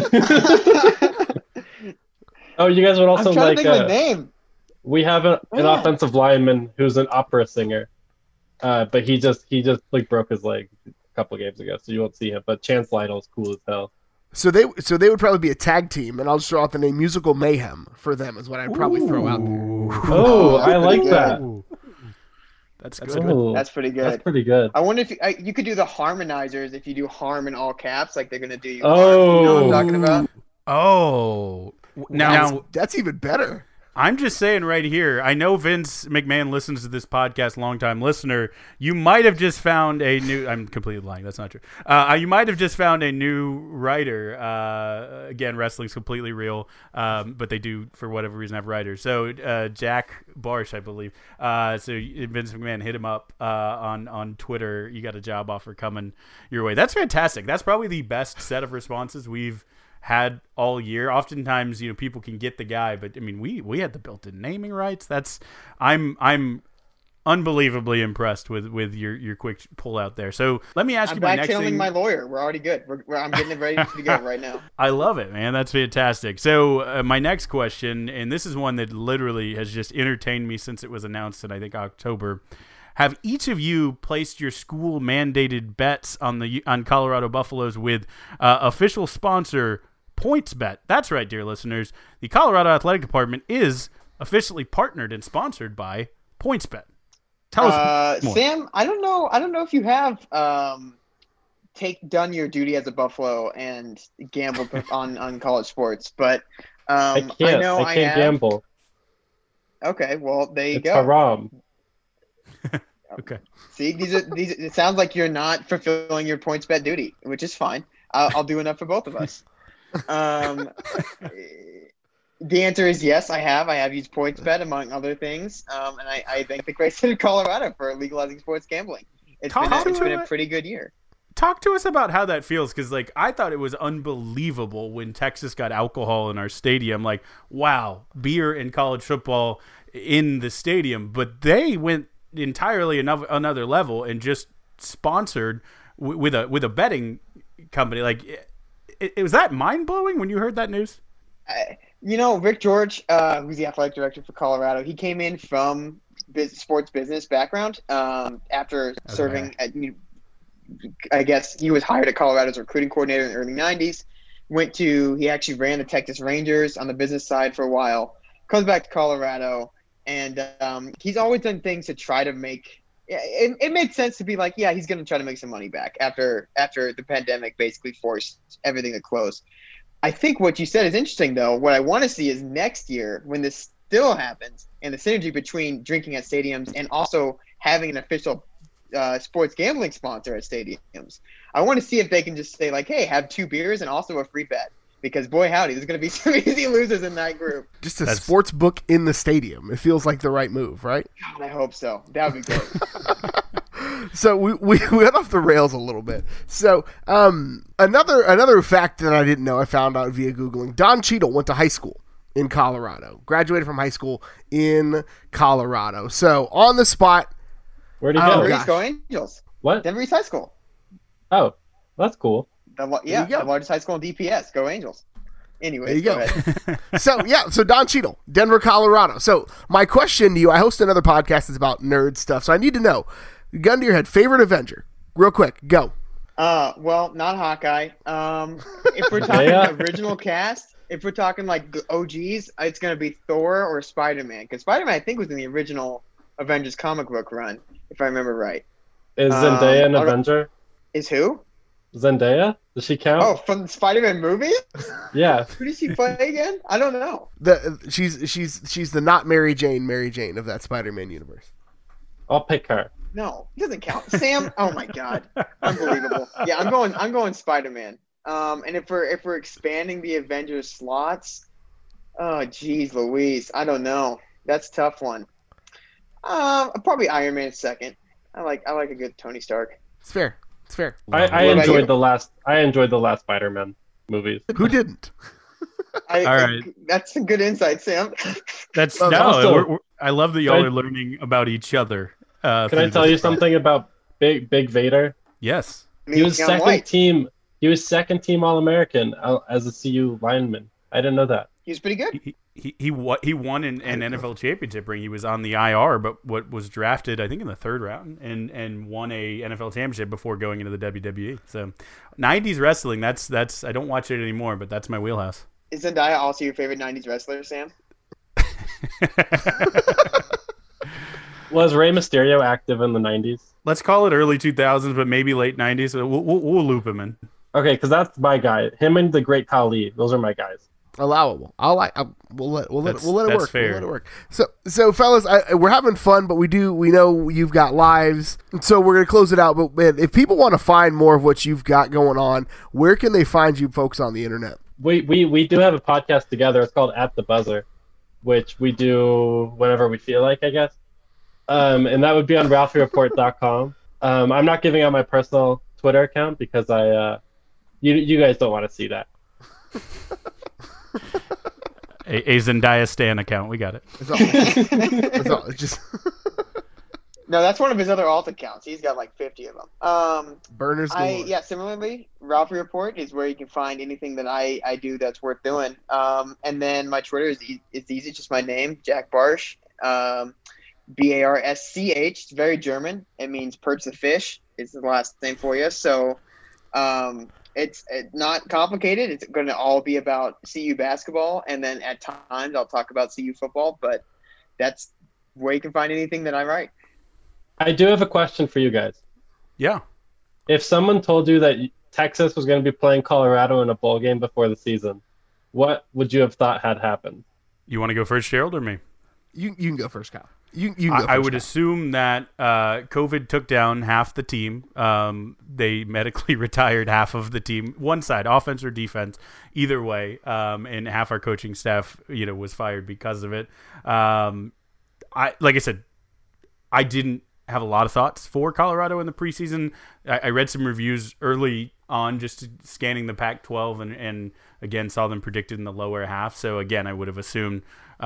Speaker 4: Oh, you guys would also
Speaker 2: I'm trying
Speaker 4: like.
Speaker 2: to think of a name.
Speaker 4: We have an offensive lineman who's an opera singer, but he just like broke his leg a couple of games ago, so you won't see him. But Chance Lytle's cool as hell.
Speaker 7: So they would probably be a tag team, and I'll just throw out the name Musical Mayhem for them is what I'd probably throw out there.
Speaker 4: Oh, I like that.
Speaker 8: That's
Speaker 2: That's pretty good.
Speaker 4: That's pretty good.
Speaker 2: I wonder if you could do the harmonizers if you do harm in all caps, like they're gonna do you.
Speaker 4: Oh.
Speaker 2: You know what I'm talking about?
Speaker 8: Oh, now
Speaker 7: That's even better.
Speaker 8: I'm just saying right here, I know Vince McMahon listens to this podcast, longtime listener. You might have just found a new, I'm completely lying, that's not true. You might have just found a new writer. Again, wrestling's completely real, but they do, for whatever reason, have writers. So Jack Barsh, I believe. So Vince McMahon, hit him up on Twitter. You got a job offer coming your way. That's fantastic. That's probably the best set of responses we've had all year. Oftentimes, people can get the guy, but I mean, we had the built-in naming rights. I'm unbelievably impressed with your quick pull out there. So let me ask you my next thing.
Speaker 2: I'm my lawyer. We're already good. I'm getting it ready to go right now.
Speaker 8: I love it, man. That's fantastic. So my next question, and this is one that literally has just entertained me since it was announced in, I think, October. Have each of you placed your school mandated bets on Colorado Buffaloes with official sponsor PointsBet? That's right, dear listeners. The Colorado Athletic Department is officially partnered and sponsored by PointsBet. Tell us more.
Speaker 2: Sam, I don't know if you have done your duty as a Buffalo and gambled on college sports, but I can't
Speaker 4: gamble.
Speaker 2: Okay, well there you
Speaker 4: it's
Speaker 2: go.
Speaker 4: Haram.
Speaker 8: Okay.
Speaker 2: See, these. It sounds like you're not fulfilling your PointsBet duty, which is fine. I'll do enough for both of us. The answer is yes. I have used PointsBet among other things, and I thank the great state of Colorado for legalizing sports gambling. It's been a pretty good year.
Speaker 8: Talk to us about how that feels, because I thought it was unbelievable when Texas got alcohol in our stadium. Like, wow, beer and college football in the stadium, but they went entirely another level and just sponsored with a betting company. Like, it was that mind-blowing when you heard that news?
Speaker 2: Rick George, who's the athletic director for Colorado, he came in from sports business background after serving at, I guess he was hired at Colorado as a recruiting coordinator in the early 90s. He actually ran the Texas Rangers on the business side for a while, comes back to Colorado, and he's always done things to try to make it made sense to be like, yeah, he's going to try to make some money back after the pandemic basically forced everything to close. I think what you said is interesting, though. What I want to see is next year, when this still happens, and the synergy between drinking at stadiums and also having an official sports gambling sponsor at stadiums. I want to see if they can just say, like, hey, have 2 beers and also a free bet. Because, boy, howdy, there's going to be some easy losers in that group.
Speaker 7: Just a sports book in the stadium. It feels like the right move, right?
Speaker 2: God, I hope so. That would be great.
Speaker 7: So we went off the rails a little bit. So another fact that I didn't know, I found out via Googling. Don Cheadle went to high school in Colorado. Graduated from high school in Colorado. So on the spot.
Speaker 4: Where'd he go?
Speaker 2: Denver East Go Angels.
Speaker 4: What?
Speaker 2: Denver East High School.
Speaker 4: Oh, that's cool.
Speaker 2: The largest high school in DPS. Go Angels. Anyway,
Speaker 7: go ahead. So Don Cheadle, Denver, Colorado. So my question to you, I host another podcast that's about nerd stuff, so I need to know, gun to your head, favorite Avenger. Real quick, go.
Speaker 2: Well, not Hawkeye. If we're talking original cast, if we're talking like OGs, it's going to be Thor or Spider-Man. Because Spider-Man, I think, was in the original Avengers comic book run, if I remember right.
Speaker 4: Is Zendaya an Avenger?
Speaker 2: Is who?
Speaker 4: Zendaya? Does she count?
Speaker 2: Oh, from the Spider-Man movie?
Speaker 4: Yeah.
Speaker 2: Who does she play again? I don't know.
Speaker 7: She's the not Mary Jane of that Spider-Man universe.
Speaker 4: I'll pick her.
Speaker 2: No, it doesn't count. Sam, oh my God, unbelievable. Yeah, I'm going Spider-Man. And if we're expanding the Avengers slots, oh geez, Louise, I don't know. That's a tough one. Probably Iron Man second. I like a good Tony Stark.
Speaker 7: It's fair. It's fair.
Speaker 4: I enjoyed the last Spider-Man movies.
Speaker 7: Who didn't?
Speaker 8: All right.
Speaker 2: That's a good insight, Sam.
Speaker 8: That's I love that y'all are learning about each other.
Speaker 4: Can I tell you something about Big Vader?
Speaker 8: Yes.
Speaker 4: He was second team. He was second team All-American as a CU lineman. I didn't know that.
Speaker 2: He was pretty good.
Speaker 8: He won an NFL championship ring. He was on the IR, but was drafted, I think, in the 3rd round, and won a NFL championship before going into the WWE. So, 90s wrestling. That's I don't watch it anymore, but that's my wheelhouse.
Speaker 2: Is Zendaya also your favorite 90s wrestler, Sam?
Speaker 4: Was Rey Mysterio active in the 90s?
Speaker 8: Let's call it early 2000s, but maybe late 90s. We'll loop him in.
Speaker 4: Okay, because that's my guy. Him and the Great Khali. Those are my guys.
Speaker 7: Allowable. We'll let it work.
Speaker 8: Fair.
Speaker 7: We'll let it work. So fellas, we're having fun, but we know you've got lives, so we're gonna close it out. But man, if people want to find more of what you've got going on, where can they find you folks on the internet?
Speaker 4: We do have a podcast together. It's called At the Buzzer, which we do whenever we feel like, I guess. And that would be on RalphieReport.com. I'm not giving out my personal Twitter account because you guys don't want to see that.
Speaker 8: a Zendaya Stan account. We got it.
Speaker 7: It's all. It's just
Speaker 2: No, that's one of his other alt accounts. He's got like 50 of them.
Speaker 7: Burners galore.
Speaker 2: Similarly, Ralphie Report is where you can find anything that I do that's worth doing. And then my Twitter is it's easy, just my name, Jack Barsch. Barsch. It's very German. It means perch the fish. It's the last name for you. So it's not complicated. It's going to all be about CU basketball, and then at times I'll talk about CU football. But that's where you can find anything that I write.
Speaker 4: I do have a question for you guys.
Speaker 8: Yeah.
Speaker 4: If someone told you that Texas was going to be playing Colorado in a bowl game before the season, what would you have thought had happened?
Speaker 8: You want to go first, Gerald, or me?
Speaker 7: You can go first, Kyle. You can go first,
Speaker 8: I would
Speaker 7: Kyle.
Speaker 8: assume that COVID took down half the team. They medically retired half of the team, one side, offense or defense, either way. And half our coaching staff, was fired because of it. Like I said, I didn't have a lot of thoughts for Colorado in the preseason. I read some reviews early on, just scanning the Pac-12, and again saw them predicted in the lower half. So again, I would have assumed,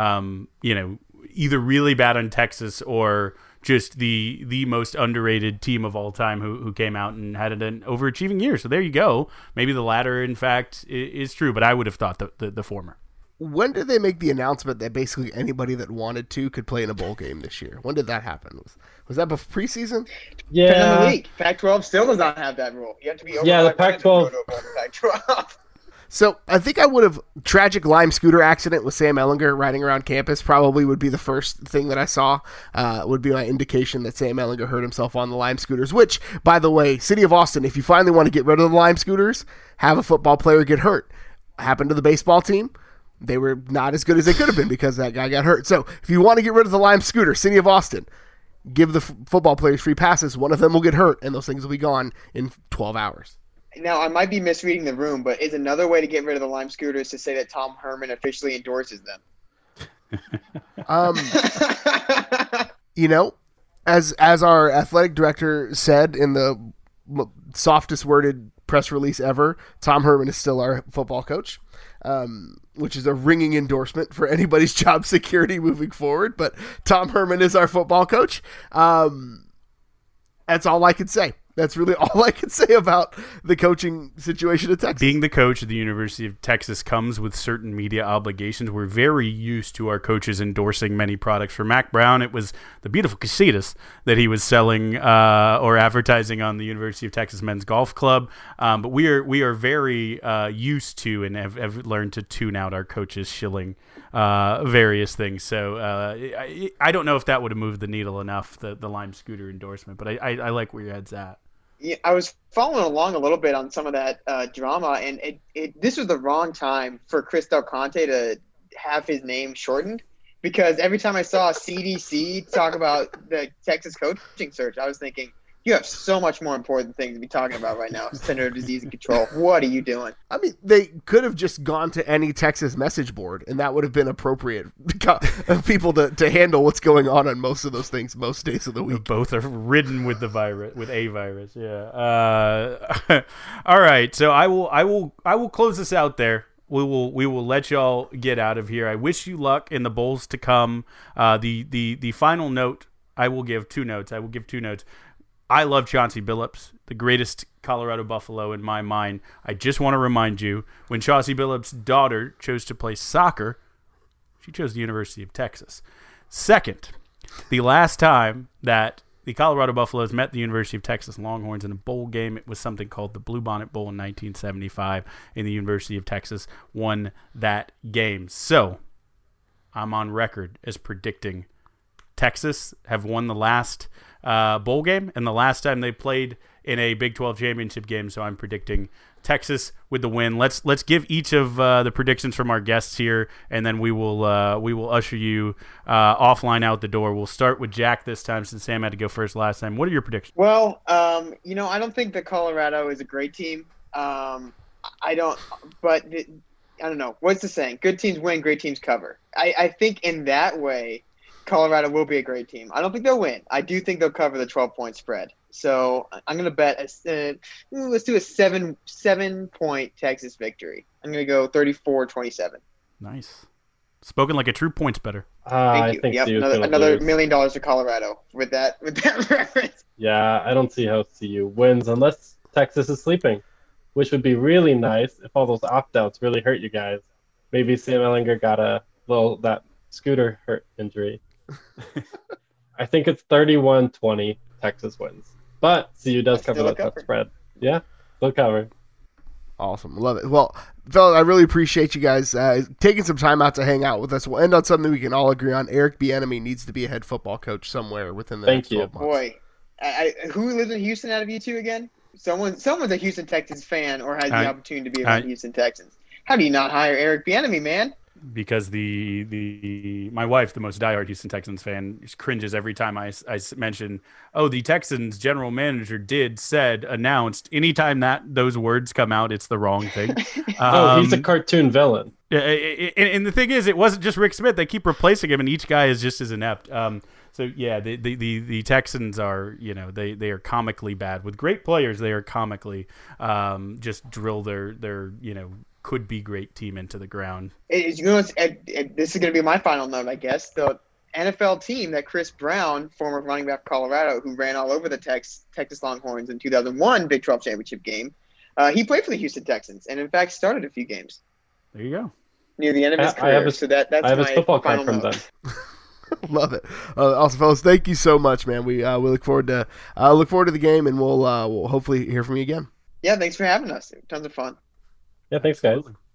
Speaker 8: either really bad on Texas or just the most underrated team of all time who came out and had an overachieving year. So there you go. Maybe the latter, in fact, is true, but I would have thought the former.
Speaker 7: When did they make the announcement that basically anybody that wanted to could play in a bowl game this year? When did that happen? Was that before preseason?
Speaker 4: Yeah.
Speaker 2: Depends on the league. Pac-12 still does not have that rule. You have to be over
Speaker 4: the Pac-12.
Speaker 2: Pac-12.
Speaker 7: So I think I would have tragic Lime scooter accident with Sam Ehlinger riding around campus probably would be the first thing that I saw. Would be my indication that Sam Ehlinger hurt himself on the Lime scooters, which, by the way, City of Austin, if you finally want to get rid of the Lime scooters, have a football player get hurt. Happened to the baseball team. They were not as good as they could have been because that guy got hurt. So if you want to get rid of the Lime scooter, City of Austin, give the football players free passes. One of them will get hurt, and those things will be gone in 12 hours.
Speaker 2: Now, I might be misreading the room, but is another way to get rid of the Lime scooters to say that Tom Herman officially endorses them?
Speaker 7: As our athletic director said in the softest worded press release ever, Tom Herman is still our football coach, which is a ringing endorsement for anybody's job security moving forward. But Tom Herman is our football coach. That's all I can say. That's really all I can say about the coaching situation at Texas.
Speaker 8: Being the coach at the University of Texas comes with certain media obligations. We're very used to our coaches endorsing many products. For Mac Brown, it was the beautiful casitas that he was selling or advertising on the University of Texas Men's Golf Club. But we are very used to and have learned to tune out our coaches shilling various things. So I don't know if that would have moved the needle enough, the Lime scooter endorsement, but I like where your head's at.
Speaker 2: Yeah, I was following along a little bit on some of that drama, and this was the wrong time for Chris Del Conte to have his name shortened, because every time I saw CDC talk about the Texas coaching search, I was thinking, You have so much more important things to be talking about right now. Center of Disease and Control. What are you doing?
Speaker 7: I mean, they could have just gone to any Texas message board, and that would have been appropriate people to handle what's going on most of those things most days of the week.
Speaker 8: Both are ridden with the virus, with a virus. Yeah. All right. So I will close this out there. We will let y'all get out of here. I wish you luck in the bowls to come. The final note, I will give two notes. I love Chauncey Billups, the greatest Colorado Buffalo in my mind. I just want to remind you, when Chauncey Billups' daughter chose to play soccer, she chose the University of Texas. Second, the last time that the Colorado Buffaloes met the University of Texas Longhorns in a bowl game, it was something called the Bluebonnet Bowl in 1975, and the University of Texas won that game. So, I'm on record as predicting Texas have won the last bowl game and the last time they played in a Big 12 championship game. So I'm predicting Texas with the win. Let's give each of the predictions from our guests here, and then we will usher you offline out the door. We'll start with Jack this time since Sam had to go first last time. What are your predictions?
Speaker 2: Well, I don't think that Colorado is a great team. I don't know. What's the saying? Good teams win, great teams cover. I think in that way, Colorado will be a great team. I don't think they'll win. I do think they'll cover the 12-point spread. So I'm going to bet let's do a 7-point Texas victory. I'm going to go 34-27.
Speaker 8: Nice. Spoken like a true points bettor.
Speaker 2: Thank you.
Speaker 4: I think
Speaker 2: another $1 million to Colorado with that reference.
Speaker 4: Yeah, I don't see how CU wins unless Texas is sleeping, which would be really nice if all those opt-outs really hurt you guys. Maybe Sam Ehlinger got that scooter hurt injury. I think it's 31-20 Texas wins. But CU does cover that spread. Yeah, still covered.
Speaker 7: Awesome. Love it. Well, fellas, I really appreciate you guys taking some time out to hang out with us. We'll end on something we can all agree on. Eric Bieniemy needs to be a head football coach somewhere within the next 12 months.
Speaker 2: Boy, who lives in Houston out of you two again? Someone's a Houston Texans fan or has the opportunity to be around Houston Texans. How do you not hire Eric Bieniemy, man?
Speaker 8: Because my wife, the most diehard Houston Texans fan, cringes every time I mention, the Texans general manager announced. Anytime that those words come out, it's the wrong thing.
Speaker 4: He's a cartoon villain.
Speaker 8: And the thing is, it wasn't just Rick Smith. They keep replacing him, and each guy is just as inept. So yeah, the Texans are, they are comically bad with great players. They are comically just drill their could be great team into the ground.
Speaker 2: This is going to be my final note, I guess. The NFL team that Chris Brown, former running back of Colorado, who ran all over the Texas Longhorns in 2001 Big 12 championship game, he played for the Houston Texans and in fact started a few games.
Speaker 8: There you go.
Speaker 2: Near the end of his career.
Speaker 4: I have his football card from them.
Speaker 7: Love it. Also, fellas, thank you so much, man. We look forward to the game, and we'll hopefully hear from you again.
Speaker 2: Yeah, thanks for having us. Tons of fun.
Speaker 4: Yeah, thanks, guys.
Speaker 8: Absolutely.